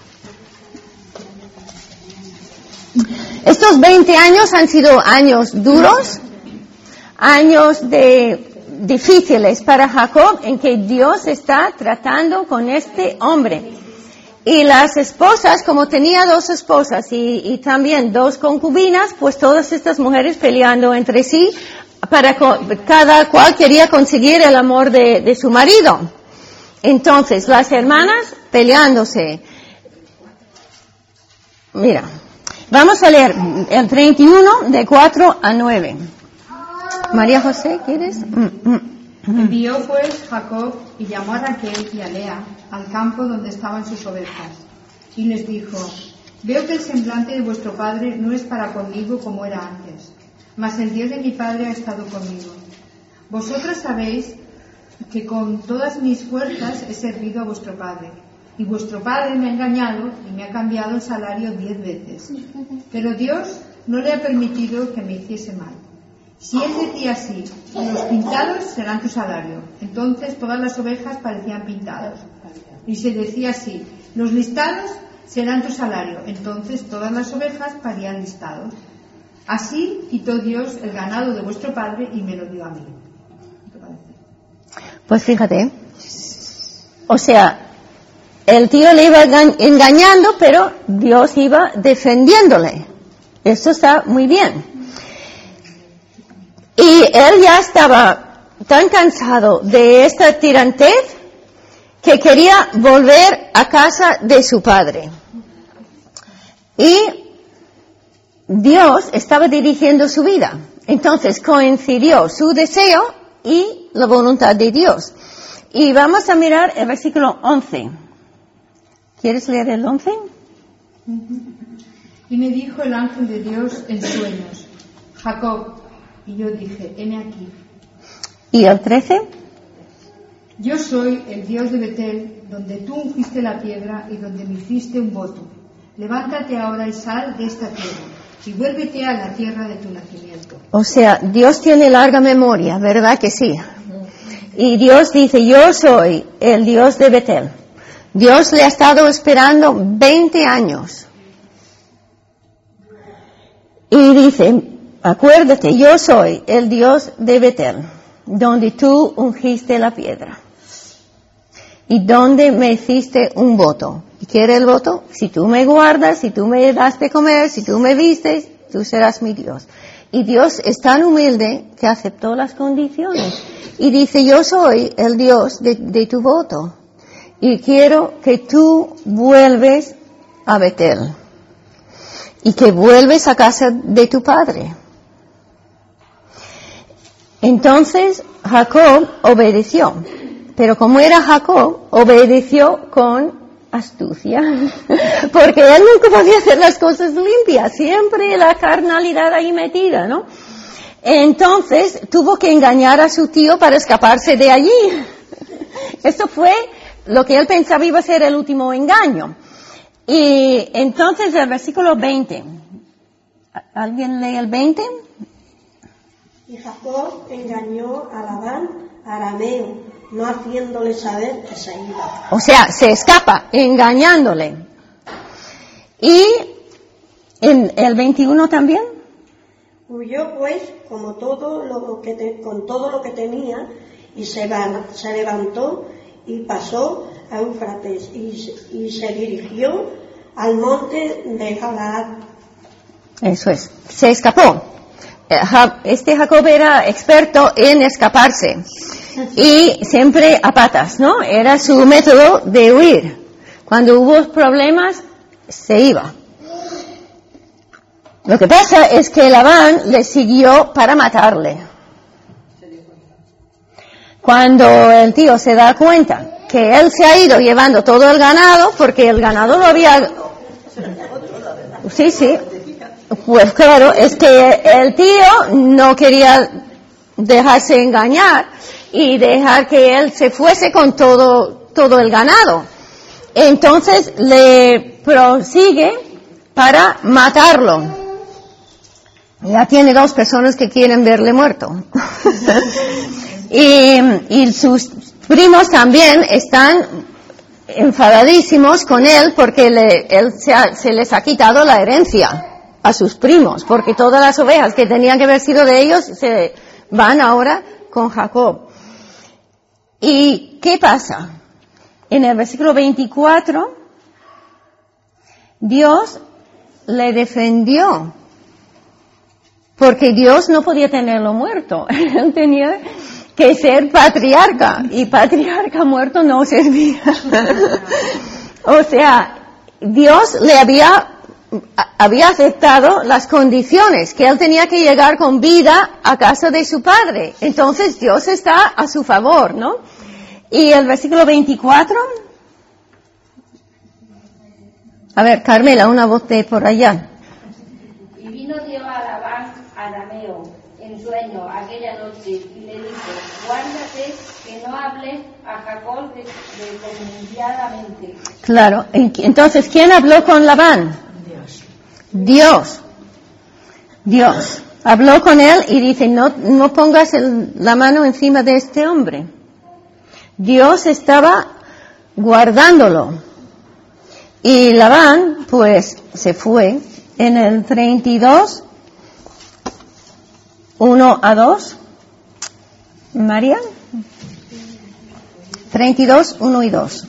Estos veinte años han sido años duros, años de difíciles para Jacob, en que Dios está tratando con este hombre. Y las esposas, como tenía dos esposas y, y también dos concubinas, pues todas estas mujeres peleando entre sí, para cada cual quería conseguir el amor de, de su marido. Entonces, las hermanas peleándose. Mira, vamos a leer el treinta y uno de cuatro a nueve. María José, ¿quieres? Mm, mm. Envió pues Jacob y llamó a Raquel y a Lea al campo donde estaban sus ovejas. Y les dijo: veo que el semblante de vuestro padre no es para conmigo como era antes, mas el Dios de mi padre ha estado conmigo. Vosotras sabéis que con todas mis fuerzas he servido a vuestro padre, y vuestro padre me ha engañado y me ha cambiado el salario diez veces. Pero Dios no le ha permitido que me hiciese mal. Si él decía así: los pintados serán tu salario, entonces todas las ovejas parecían pintadas. Y si decía así: los listados serán tu salario, entonces todas las ovejas parían listados. Así quitó Dios el ganado de vuestro padre y me lo dio a mí. Pues fíjate, o sea, el tío le iba engañando, pero Dios iba defendiéndole. Esto está muy bien. Y él ya estaba tan cansado de esta tirantez que quería volver a casa de su padre. Y Dios estaba dirigiendo su vida. Entonces coincidió su deseo y la voluntad de Dios. Y vamos a mirar el versículo once. ¿Quieres leer el once? Y me dijo el ángel de Dios en sueños: Jacob. Y yo dije: heme aquí. ¿Y el trece? Yo soy el Dios de Betel, donde tú ungiste la piedra y donde me hiciste un voto. Levántate ahora y sal de esta tierra y vuélvete a la tierra de tu nacimiento. O sea, Dios tiene larga memoria, ¿verdad que sí? Y Dios dice: yo soy el Dios de Betel. Dios le ha estado esperando veinte años. Y dice: acuérdate, yo soy el Dios de Betel, donde tú ungiste la piedra y donde me hiciste un voto. ¿Y qué era el voto? Si tú me guardas, si tú me das de comer, si tú me vistes, tú serás mi Dios. Y Dios es tan humilde que aceptó las condiciones y dice: yo soy el Dios de, de tu voto y quiero que tú vuelves a Betel y que vuelves a casa de tu padre. Entonces Jacob obedeció, pero como era Jacob, obedeció con astucia, porque él nunca podía hacer las cosas limpias, siempre la carnalidad ahí metida, ¿no? Entonces tuvo que engañar a su tío para escaparse de allí. Esto fue lo que él pensaba iba a ser el último engaño. Y entonces el versículo veinte, ¿alguien lee el veinte? Y Jacob engañó a Labán arameo, no haciéndole saber que se iba. O sea, se escapa, engañándole. Y en el veintiuno también. Huyó pues como todo lo que te, con todo lo que tenía y se, van, se levantó y pasó a Éufrates y, y se dirigió al monte de Galaad. Eso es, se escapó. Este Jacob era experto en escaparse y siempre a patas, ¿no? Era su método de huir. Cuando hubo problemas, se iba. Lo que pasa es que Labán le siguió para matarle. Cuando el tío se da cuenta que él se ha ido llevando todo el ganado, porque el ganado lo había... Sí, sí. Pues claro, es que el tío no quería dejarse engañar y dejar que él se fuese con todo, todo el ganado. Entonces le prosigue para matarlo. Ya tiene dos personas que quieren verle muerto. y, y sus primos también están enfadadísimos con él porque le, él se, ha, se les ha quitado la herencia a sus primos, porque todas las ovejas que tenían que haber sido de ellos se van ahora con Jacob. ¿Y qué pasa? En el versículo veinticuatro, Dios le defendió, porque Dios no podía tenerlo muerto, él tenía que ser patriarca, y patriarca muerto no servía. O sea, Dios le había había aceptado las condiciones, que él tenía que llegar con vida a casa de su padre. Entonces Dios está a su favor, ¿no? Y el versículo veinticuatro. A ver, Carmela, una voz de por allá. Y vino Dios a Labán arameo en sueño aquella noche y le dijo: guárdate que no hables a Jacob desconfiadamente. Claro, entonces, ¿quién habló con Labán? Dios. Dios. Dios. Habló con él y dice: no, no pongas el, la mano encima de este hombre. Dios estaba guardándolo. Y Labán, pues, se fue en el treinta y dos, uno a dos. María. treinta y dos, uno y dos.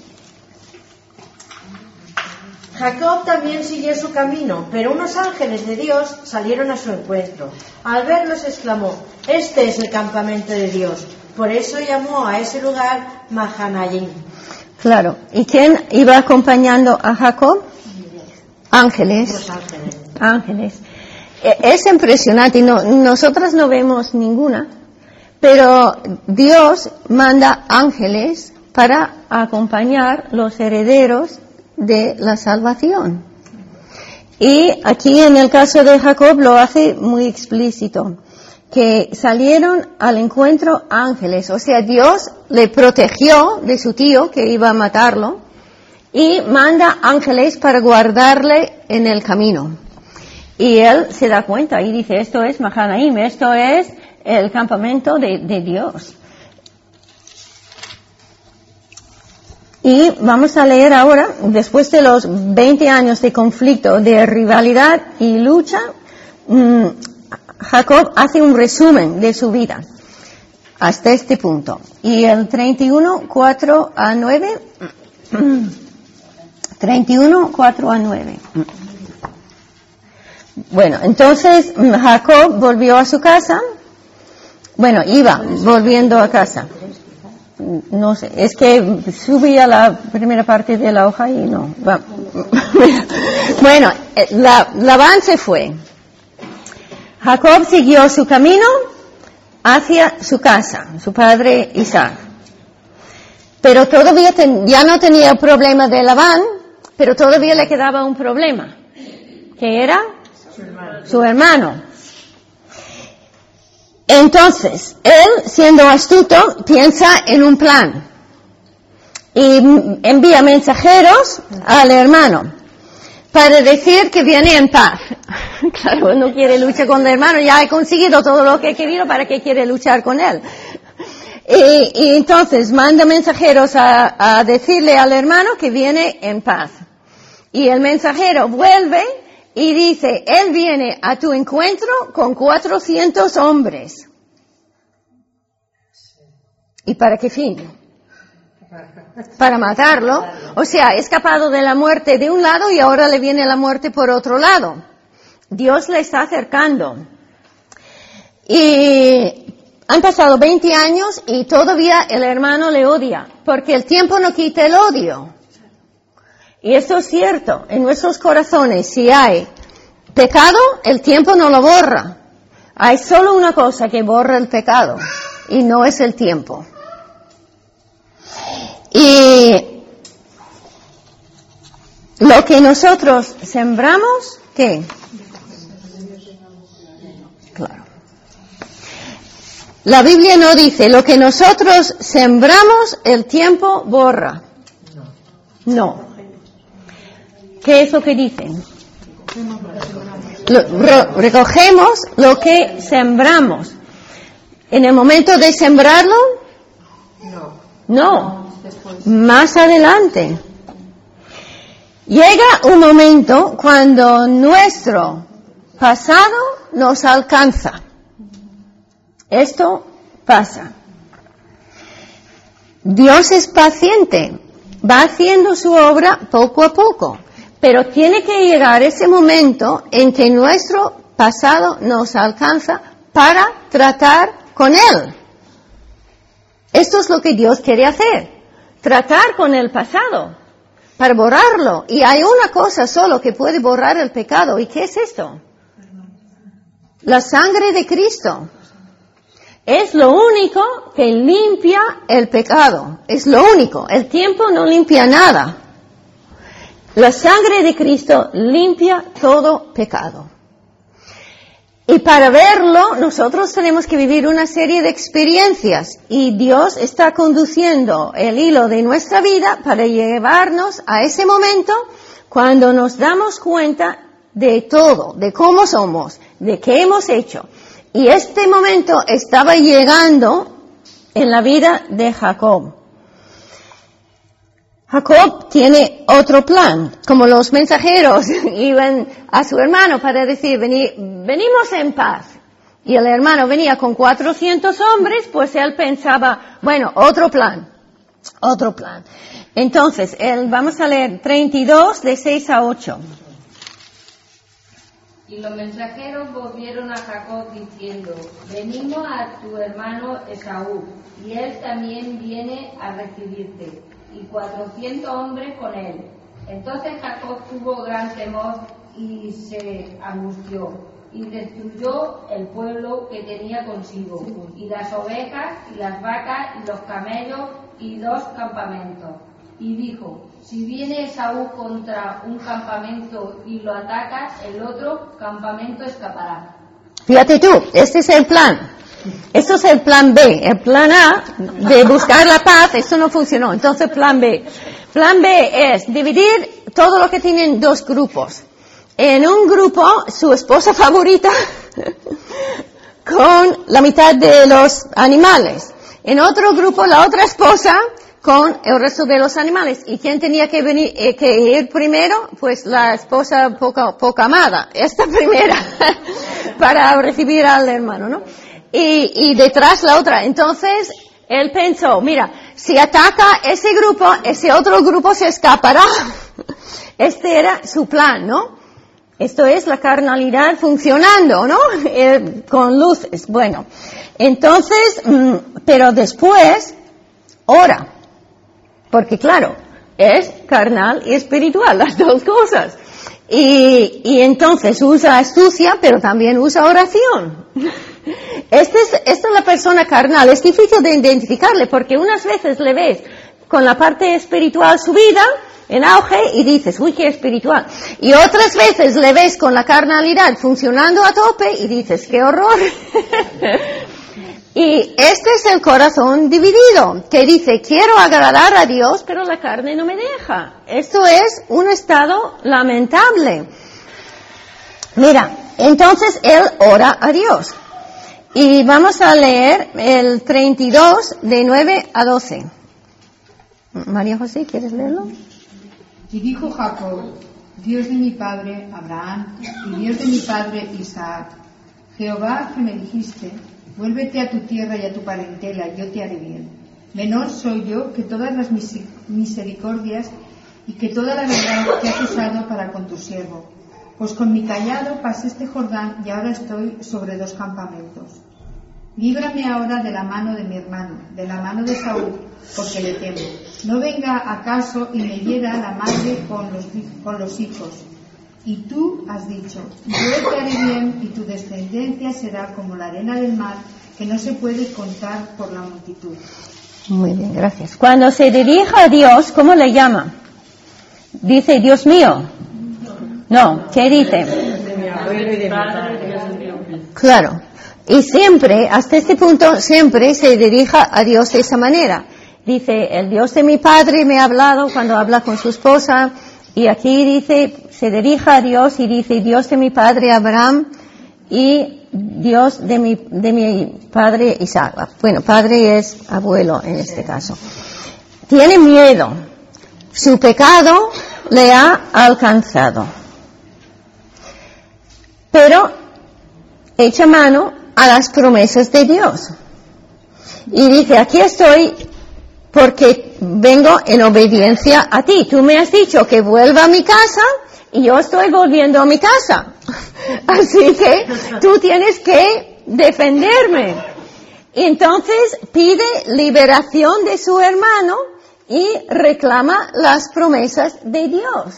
Jacob también siguió su camino, pero unos ángeles de Dios salieron a su encuentro. Al verlos exclamó: este es el campamento de Dios. Por eso llamó a ese lugar Mahanaim. Claro. ¿Y quién iba acompañando a Jacob? Ángeles. Los ángeles. Ángeles. Es impresionante. No, nosotras no vemos ninguna, pero Dios manda ángeles para acompañar los herederos de la salvación. Y aquí en el caso de Jacob lo hace muy explícito, que salieron al encuentro ángeles, o sea, Dios le protegió de su tío que iba a matarlo y manda ángeles para guardarle en el camino. Y él se da cuenta y dice: esto es Mahanaim, esto es el campamento de, de Dios. Y vamos a leer ahora, después de los veinte años de conflicto, de rivalidad y lucha, mmm, Jacob hace un resumen de su vida hasta este punto. Y el treinta y uno, cuatro a nueve, treinta y uno, cuatro a nueve. Bueno, entonces Jacob volvió a su casa. Bueno, iba volviendo a casa. No sé, es que subí a la primera parte de la hoja y no. Bueno, la, Labán se fue. Jacob siguió su camino hacia su casa, su padre Isaac. Pero todavía ten, ya no tenía el problema de Labán, pero todavía le quedaba un problema, que era su hermano. Su hermano. Entonces, él, siendo astuto, piensa en un plan y envía mensajeros al hermano para decir que viene en paz. Claro, no quiere luchar con el hermano, ya he conseguido todo lo que he querido, ¿para qué quiere luchar con él? Y, y entonces manda mensajeros a, a decirle al hermano que viene en paz. Y el mensajero vuelve y dice: él viene a tu encuentro con cuatrocientos hombres. ¿Y para qué fin? Para matarlo. O sea, ha escapado de la muerte de un lado y ahora le viene la muerte por otro lado. Dios le está acercando. Y han pasado veinte años y todavía el hermano le odia, porque el tiempo no quita el odio. Y esto es cierto, en nuestros corazones, si hay pecado, el tiempo no lo borra. Hay solo una cosa que borra el pecado, y no es el tiempo. Y lo que nosotros sembramos, ¿qué? Claro. La Biblia no dice: lo que nosotros sembramos, el tiempo borra. No. ¿Qué es lo que dicen? Lo, re, recogemos lo que sembramos. ¿En el momento de sembrarlo? No. No. Más adelante. Llega un momento cuando nuestro pasado nos alcanza. Esto pasa. Dios es paciente. Va haciendo su obra poco a poco. Pero tiene que llegar ese momento en que nuestro pasado nos alcanza para tratar con él. Esto es lo que Dios quiere hacer. Tratar con el pasado. para borrarlo. Y hay una cosa solo que puede borrar el pecado. ¿Y qué es esto? La sangre de Cristo. Es lo único que limpia el pecado. Es lo único. El tiempo no limpia nada. La sangre de Cristo limpia todo pecado. Y para verlo, nosotros tenemos que vivir una serie de experiencias. Y Dios está conduciendo el hilo de nuestra vida para llevarnos a ese momento cuando nos damos cuenta de todo, de cómo somos, de qué hemos hecho. Y este momento estaba llegando en la vida de Jacob. Jacob tiene otro plan, como los mensajeros iban a su hermano para decir, Vení, venimos en paz. Y el hermano venía con cuatrocientos hombres, pues él pensaba, bueno, otro plan, otro plan. Entonces, él, vamos a leer treinta y dos, de seis a ocho. Y los mensajeros volvieron a Jacob diciendo, venimos a tu hermano Esaú, y él también viene a recibirte, y cuatrocientos hombres con él. Entonces Jacob tuvo gran temor y se angustió, y destruyó el pueblo que tenía consigo, y las ovejas, y las vacas, y los camellos, y dos campamentos. Y dijo, si viene Esaú contra un campamento y lo ataca, el otro campamento escapará. Fíjate tú, este es el plan. Esto es el plan B. El plan A, de buscar la paz, esto no funcionó. Entonces, plan B. Plan B es dividir todo lo que tienen dos grupos. En un grupo, su esposa favorita, con la mitad de los animales. En otro grupo, la otra esposa, con el resto de los animales. ¿Y quién tenía que venir, eh, que ir primero? Pues la esposa poca, poca amada. Esta primera, para recibir al hermano, ¿no? Y, y detrás la otra. Entonces, él pensó, mira, si ataca ese grupo, ese otro grupo se escapará. Este era su plan, ¿no? Esto es la carnalidad funcionando, ¿no? Eh, con luces. Bueno, entonces, mm, pero después, ora. Porque claro, es carnal y espiritual, las dos cosas. Y, y entonces usa astucia, pero también usa oración. Este es, esta es la persona carnal. Es difícil de identificarle porque unas veces le ves con la parte espiritual subida, en auge, y dices, uy, qué espiritual. Y otras veces le ves con la carnalidad funcionando a tope y dices, qué horror. Y este es el corazón dividido, que dice, quiero agradar a Dios, pero la carne no me deja. Esto es un estado lamentable. Mira, entonces él ora a Dios. Y vamos a leer el treinta y dos, de nueve a doce. María José, ¿quieres leerlo? Y dijo Jacob, Dios de mi padre Abraham y Dios de mi padre Isaac, Jehová que me dijiste, vuélvete a tu tierra y a tu parentela, yo te haré bien. Menor soy yo que todas las misericordias y que toda la verdad que has usado para con tu siervo. Pues con mi callado pasé este Jordán y ahora estoy sobre dos campamentos. Líbrame ahora de la mano de mi hermano, de la mano de Saúl, porque le temo. No venga acaso y me hiera la madre con los, con los hijos. Y tú has dicho, yo te haré bien y tu descendencia será como la arena del mar, que no se puede contar por la multitud. Muy bien, gracias. Cuando se dirige a Dios, ¿cómo le llama? Dice, Dios mío. No, ¿qué dice? Claro. Y siempre, hasta este punto, siempre se dirija a Dios de esa manera. Dice, el Dios de mi padre me ha hablado cuando habla con su esposa. Y aquí dice, se dirige a Dios y dice, Dios de mi padre Abraham y Dios de mi, de mi padre Isaac. Bueno, padre es abuelo en este caso. Tiene miedo. Su pecado le ha alcanzado. Pero echa mano a las promesas de Dios. Y dice, aquí estoy porque vengo en obediencia a ti. Tú me has dicho que vuelva a mi casa y yo estoy volviendo a mi casa. Así que tú tienes que defenderme. Y entonces pide liberación de su hermano y reclama las promesas de Dios.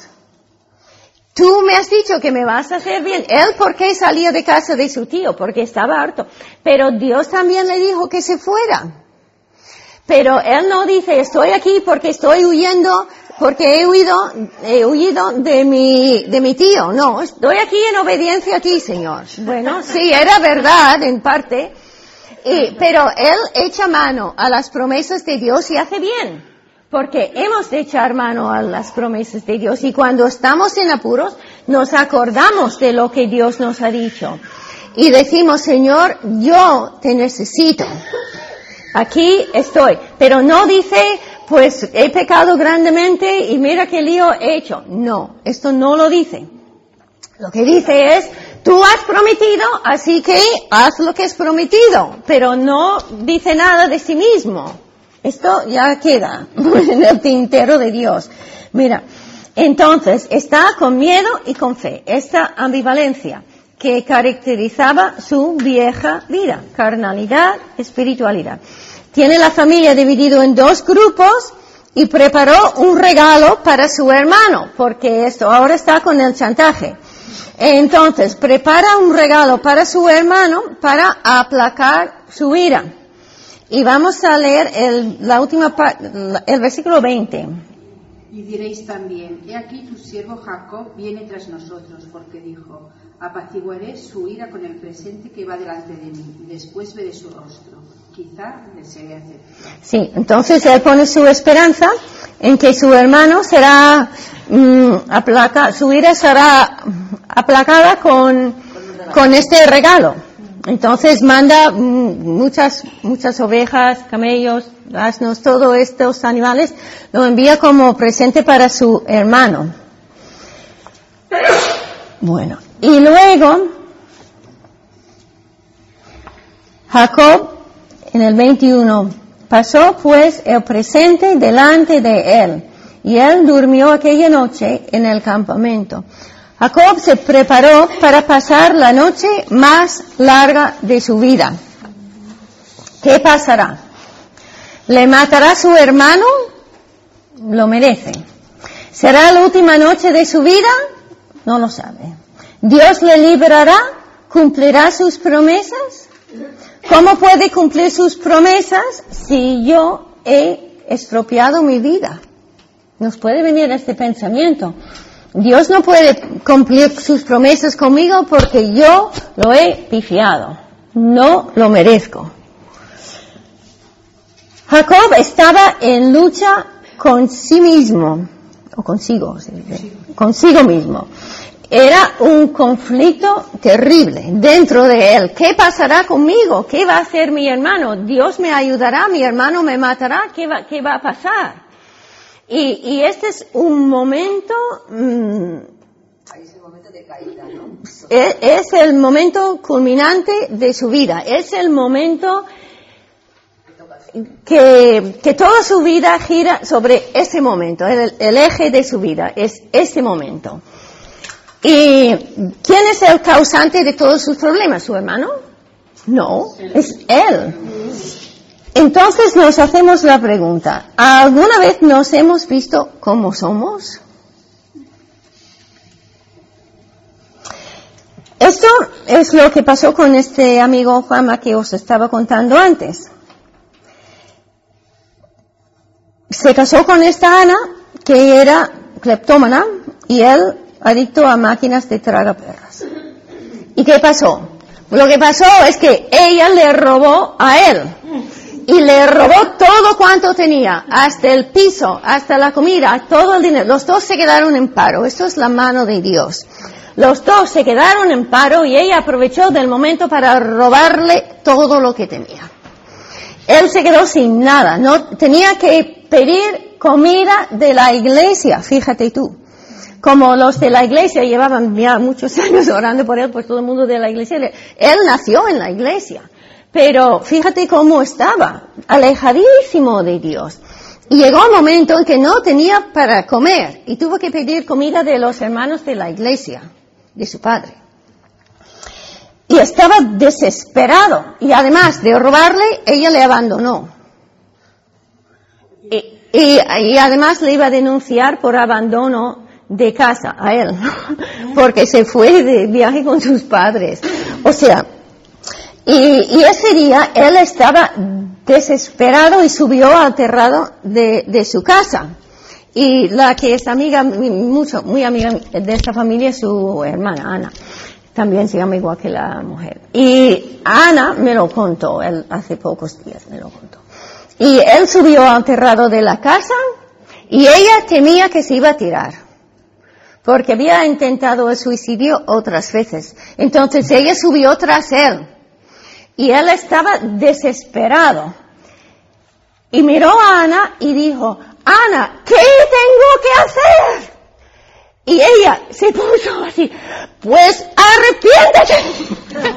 Tú me has dicho que me vas a hacer bien. Él, ¿por qué salía de casa de su tío? Porque estaba harto. Pero Dios también le dijo que se fuera. Pero él no dice, estoy aquí porque estoy huyendo, porque he huido, he huido de mi, de mi tío. No, estoy aquí en obediencia a ti, Señor. Bueno, sí, era verdad en parte. Y, pero él echa mano a las promesas de Dios y hace bien. Porque hemos de echar mano a las promesas de Dios y cuando estamos en apuros nos acordamos de lo que Dios nos ha dicho. Y decimos, Señor, yo te necesito. Aquí estoy. Pero no dice, pues he pecado grandemente y mira qué lío he hecho. No, esto no lo dice. Lo que dice es, tú has prometido, así que haz lo que has prometido. Pero no dice nada de sí mismo. Esto ya queda en el tintero de Dios. Mira, entonces está con miedo y con fe. Esta ambivalencia que caracterizaba su vieja vida, carnalidad, espiritualidad. Tiene la familia dividido en dos grupos y preparó un regalo para su hermano, porque esto ahora está con el chantaje. Entonces, prepara un regalo para su hermano para aplacar su ira. Y vamos a leer el, la última parte, el versículo veinte. Y diréis también, he aquí tu siervo Jacob viene tras nosotros, porque dijo, apaciguaré su ira con el presente que va delante de mí, y después veré su rostro. Quizá desee aceptar. Sí, entonces él pone su esperanza en que su hermano será mmm, aplaca, su ira será aplacada con, con este regalo. Entonces manda muchas, muchas ovejas, camellos, asnos, todos estos animales, lo envía como presente para su hermano. Bueno, y luego, Jacob, en el veintiuno, pasó pues el presente delante de él, y él durmió aquella noche en el campamento. Jacob se preparó para pasar la noche más larga de su vida. ¿Qué pasará? ¿Le matará su hermano? Lo merece. ¿Será la última noche de su vida? No lo sabe. ¿Dios le librará? ¿Cumplirá sus promesas? ¿Cómo puede cumplir sus promesas si yo he estropeado mi vida? Nos puede venir este pensamiento. Dios no puede cumplir sus promesas conmigo porque yo lo he pifiado. No lo merezco. Jacob estaba en lucha con sí mismo, o consigo, consigo mismo. Era un conflicto terrible dentro de él. ¿Qué pasará conmigo? ¿Qué va a hacer mi hermano? ¿Dios me ayudará? ¿Mi hermano me matará? ¿Qué va, qué va a pasar? Y, y este es un momento, mmm, es el momento de caída, ¿no? es, es el momento culminante de su vida, es el momento que, que toda su vida gira sobre ese momento, el, el eje de su vida es ese momento. ¿Y quién es el causante de todos sus problemas? ¿Su hermano? No, es él. Entonces nos hacemos la pregunta, ¿alguna vez nos hemos visto como somos? Esto es lo que pasó con este amigo Juanma que os estaba contando antes. Se casó con esta Ana, que era cleptómana, y él adicto a máquinas de tragaperras. ¿Y qué pasó? Lo que pasó es que ella le robó a él. Y le robó todo cuanto tenía, hasta el piso, hasta la comida, todo el dinero. Los dos se quedaron en paro. Esto es la mano de Dios. Los dos se quedaron en paro y ella aprovechó del momento para robarle todo lo que tenía. Él se quedó sin nada. No tenía que pedir comida de la iglesia, fíjate tú. Como los de la iglesia llevaban ya muchos años orando por él, pues todo el mundo de la iglesia. Él nació en la iglesia. Pero fíjate cómo estaba, alejadísimo de Dios. Y llegó un momento en que no tenía para comer y tuvo que pedir comida de los hermanos de la iglesia, de su padre. Y estaba desesperado. Y además de robarle, ella le abandonó. Y, Y, y además le iba a denunciar por abandono de casa a él, porque se fue de viaje con sus padres. O sea, y, y ese día él estaba desesperado y subió aterrado de, de su casa. Y la que es amiga, mucho, muy amiga de esta familia es su hermana, Ana. También se llama igual que la mujer. Y Ana me lo contó, él hace pocos días me lo contó. Y él subió aterrado de la casa y ella temía que se iba a tirar, porque había intentado el suicidio otras veces. Entonces ella subió tras él y él estaba desesperado. Y miró a Ana y dijo, Ana, ¿qué tengo que hacer? Y ella se puso así, pues arrepiéntete.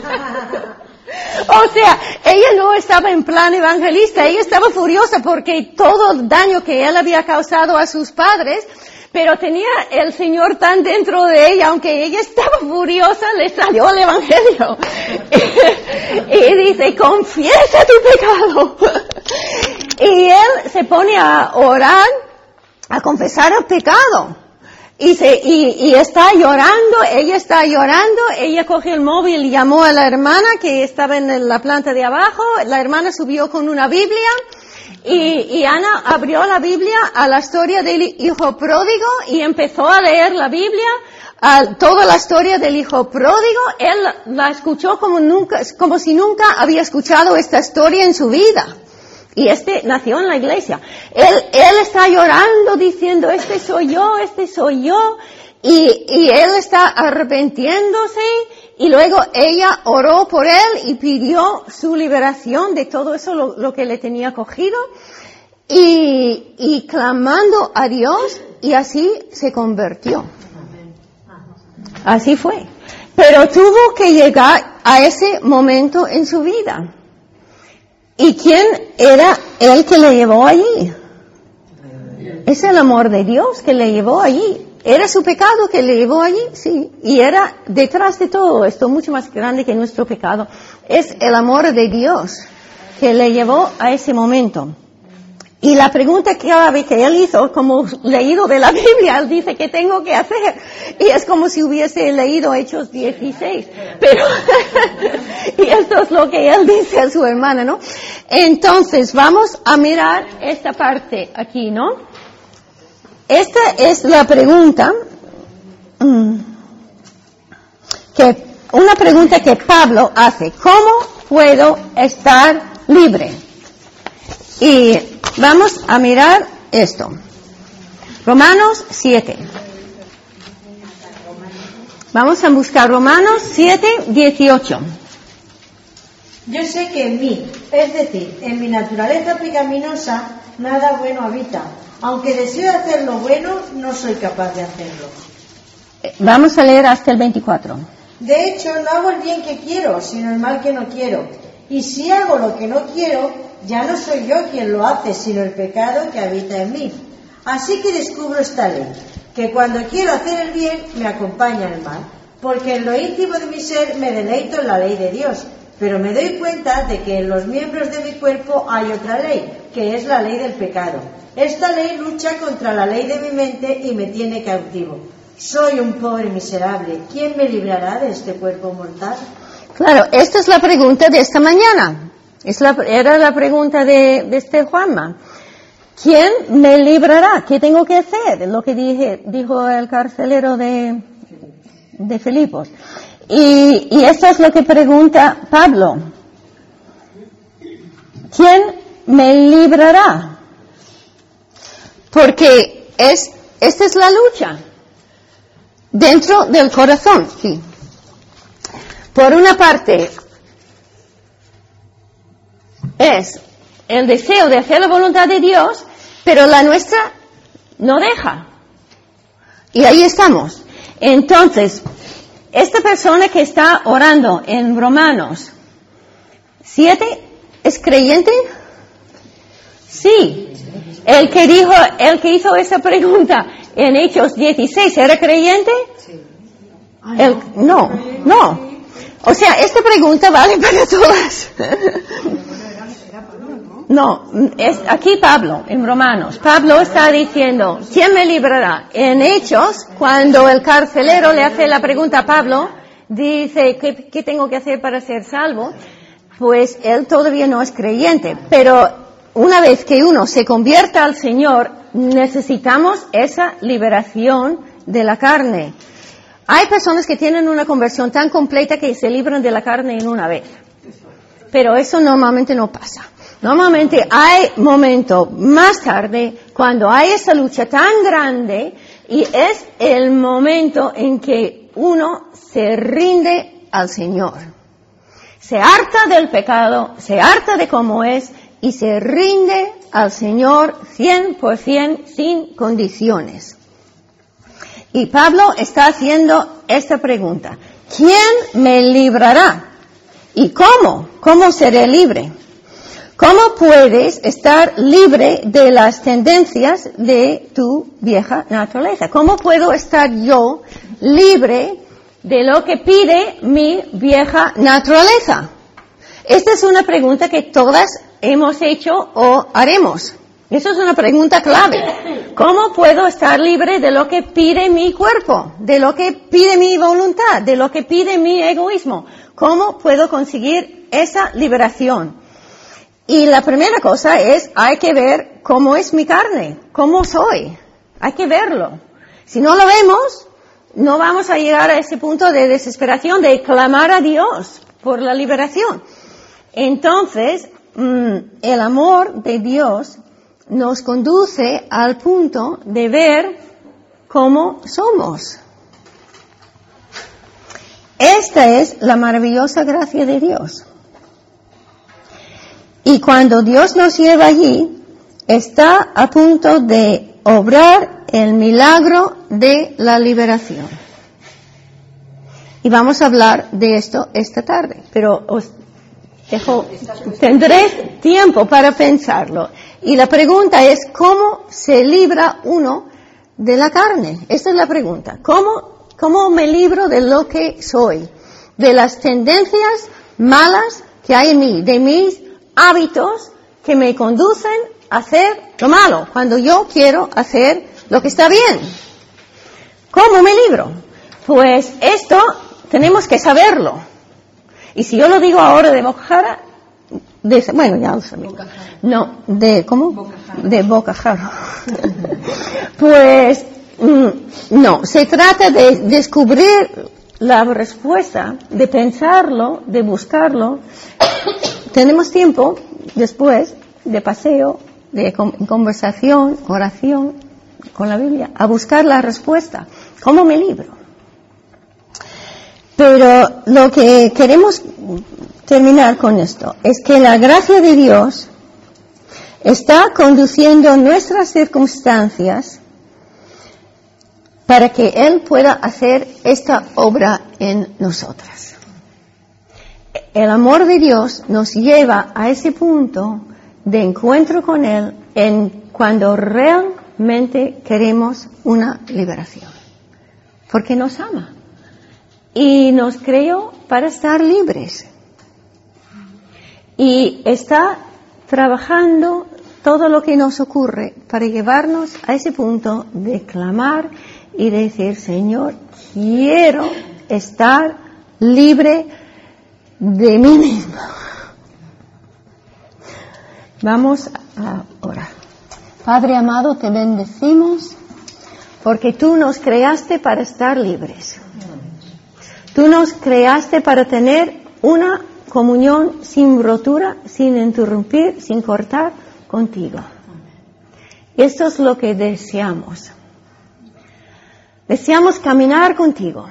O sea, ella no estaba en plan evangelista, ella estaba furiosa porque todo el daño que él había causado a sus padres, pero tenía el Señor tan dentro de ella, aunque ella estaba furiosa, le salió el evangelio. Y dice, confiesa tu pecado. Y él se pone a orar, a confesar el pecado. Y, se, y, y está llorando, ella está llorando, ella cogió el móvil y llamó a la hermana que estaba en la planta de abajo, la hermana subió con una Biblia y, y Ana abrió la Biblia a la historia del hijo pródigo y empezó a leer la Biblia, a toda la historia del hijo pródigo. Él la escuchó como nunca, como si nunca había escuchado esta historia en su vida. Y este nació en la iglesia. Él, él está llorando diciendo, este soy yo, este soy yo. Y, y él está arrepintiéndose. Y luego ella oró por él y pidió su liberación de todo eso, lo, lo que le tenía cogido. Y, y clamando a Dios, y así se convirtió. Así fue. Pero tuvo que llegar a ese momento en su vida. ¿Y quién era el que le llevó allí? Es el amor de Dios que le llevó allí. ¿Era su pecado que le llevó allí? Sí. Y era detrás de todo esto, mucho más grande que nuestro pecado. Es el amor de Dios que le llevó a ese momento. Y la pregunta clave que él hizo, como leído de la Biblia, él dice, ¿qué tengo que hacer? Y es como si hubiese leído Hechos dieciséis. Pero, y esto es lo que él dice a su hermana, ¿no? Entonces, vamos a mirar esta parte aquí, ¿no? Esta es la pregunta, que, una pregunta que Pablo hace. ¿Cómo puedo estar libre? Y vamos a mirar esto. Romanos siete. Vamos a buscar Romanos siete, dieciocho. Yo sé que en mí, es decir, en mi naturaleza pecaminosa, nada bueno habita. Aunque deseo hacer lo bueno, no soy capaz de hacerlo. Vamos a leer hasta el veinticuatro. De hecho, no hago el bien que quiero, sino el mal que no quiero. Y si hago lo que no quiero, ya no soy yo quien lo hace, sino el pecado que habita en mí. Así que descubro esta ley, que cuando quiero hacer el bien, me acompaña el mal, porque en lo íntimo de mi ser me deleito en la ley de Dios, pero me doy cuenta de que en los miembros de mi cuerpo hay otra ley, que es la ley del pecado. Esta ley lucha contra la ley de mi mente y me tiene cautivo. Soy un pobre miserable. ¿Quién me librará de este cuerpo mortal? Claro, esta es la pregunta de esta mañana. Es la, era la pregunta de, de este Juanma. ¿Quién me librará? ¿Qué tengo que hacer? Lo que dije, dijo el carcelero de, de Filipos. Y, y esto es lo que pregunta Pablo. ¿Quién me librará? Porque es, esta es la lucha dentro del corazón, sí. Por una parte, es el deseo de hacer la voluntad de Dios, pero la nuestra no deja. Y ahí estamos. Entonces, esta persona que está orando en Romanos siete, ¿es creyente? Sí. El que dijo, el que hizo esa pregunta en Hechos dieciséis, ¿era creyente? Sí. El, no, no. O sea, esta pregunta vale para todas. No, es aquí Pablo, en Romanos. Pablo está diciendo, ¿quién me librará? En Hechos, cuando el carcelero le hace la pregunta a Pablo, dice, ¿qué, qué tengo que hacer para ser salvo? Pues él todavía no es creyente, pero una vez que uno se convierta al Señor, necesitamos esa liberación de la carne. Hay personas que tienen una conversión tan completa que se libran de la carne en una vez, pero eso normalmente no pasa. Normalmente hay momento más tarde cuando hay esa lucha tan grande y es el momento en que uno se rinde al Señor. Se harta del pecado, se harta de cómo es y se rinde al Señor cien por ciento sin condiciones. Y Pablo está haciendo esta pregunta. ¿Quién me librará? ¿Y cómo? ¿Cómo seré libre? ¿Cómo puedes estar libre de las tendencias de tu vieja naturaleza? ¿Cómo puedo estar yo libre de lo que pide mi vieja naturaleza? Esta es una pregunta que todas hemos hecho o haremos. Eso es una pregunta clave. ¿Cómo puedo estar libre de lo que pide mi cuerpo, de lo que pide mi voluntad, de lo que pide mi egoísmo? ¿Cómo puedo conseguir esa liberación? Y la primera cosa es, hay que ver cómo es mi carne, cómo soy. Hay que verlo. Si no lo vemos, no vamos a llegar a ese punto de desesperación, de clamar a Dios por la liberación. Entonces, mmm, el amor de Dios nos conduce al punto de ver cómo somos. Esta es la maravillosa gracia de Dios. Y cuando Dios nos lleva allí, está a punto de obrar el milagro de la liberación. Y vamos a hablar de esto esta tarde, pero os dejo, tendré tiempo para pensarlo. Y la pregunta es, ¿cómo se libra uno de la carne? Esta es la pregunta. ¿Cómo, cómo me libro de lo que soy? De las tendencias malas que hay en mí, de mis hábitos que me conducen a hacer lo malo, cuando yo quiero hacer lo que está bien. ¿Cómo me libro? Pues esto tenemos que saberlo. Y si yo lo digo ahora de bocajara, de, bueno, ya lo sabía. No, de, ¿cómo? Bocajara. De bocajara. Pues, mm, no, se trata de descubrir la respuesta, de pensarlo, de buscarlo. Tenemos tiempo después de paseo, de conversación, oración con la Biblia, a buscar la respuesta. ¿Cómo me libro? Pero lo que queremos terminar con esto es que la gracia de Dios está conduciendo nuestras circunstancias para que Él pueda hacer esta obra en nosotras. El amor de Dios nos lleva a ese punto de encuentro con Él en cuando realmente queremos una liberación. Porque nos ama. Y nos creó para estar libres. Y está trabajando todo lo que nos ocurre para llevarnos a ese punto de clamar y de decir, Señor, quiero estar libre de mí misma. Vamos a orar. Padre amado, te bendecimos porque tú nos creaste para estar libres. Tú nos creaste para tener una comunión sin rotura, sin interrumpir, sin cortar contigo. Esto es lo que deseamos. Deseamos caminar contigo.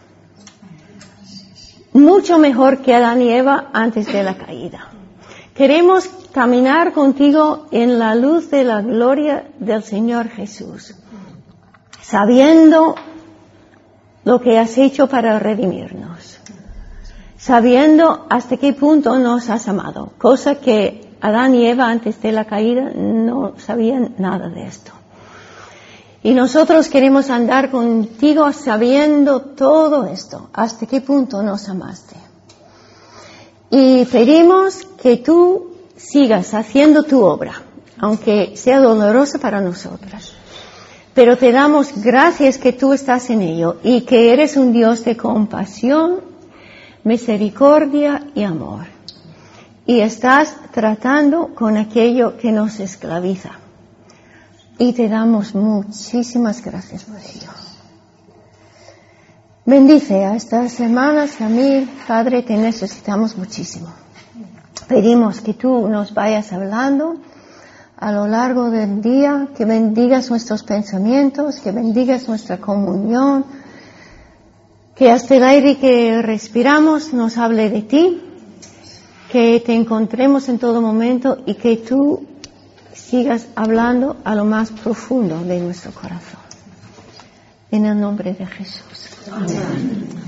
Mucho mejor que Adán y Eva antes de la caída. Queremos caminar contigo en la luz de la gloria del Señor Jesús, sabiendo lo que has hecho para redimirnos, sabiendo hasta qué punto nos has amado, cosa que Adán y Eva antes de la caída no sabían nada de esto. Y nosotros queremos andar contigo sabiendo todo esto, hasta qué punto nos amaste. Y pedimos que tú sigas haciendo tu obra, aunque sea dolorosa para nosotras. Pero te damos gracias que tú estás en ello y que eres un Dios de compasión, misericordia y amor. Y estás tratando con aquello que nos esclaviza. Y te damos muchísimas gracias por ello. Bendice a estas hermanas, a mí, Padre, te necesitamos muchísimo. Pedimos que tú nos vayas hablando a lo largo del día, que bendigas nuestros pensamientos, que bendigas nuestra comunión, que hasta el aire que respiramos nos hable de ti, que te encontremos en todo momento y que tú sigas hablando a lo más profundo de nuestro corazón. En el nombre de Jesús. Amén.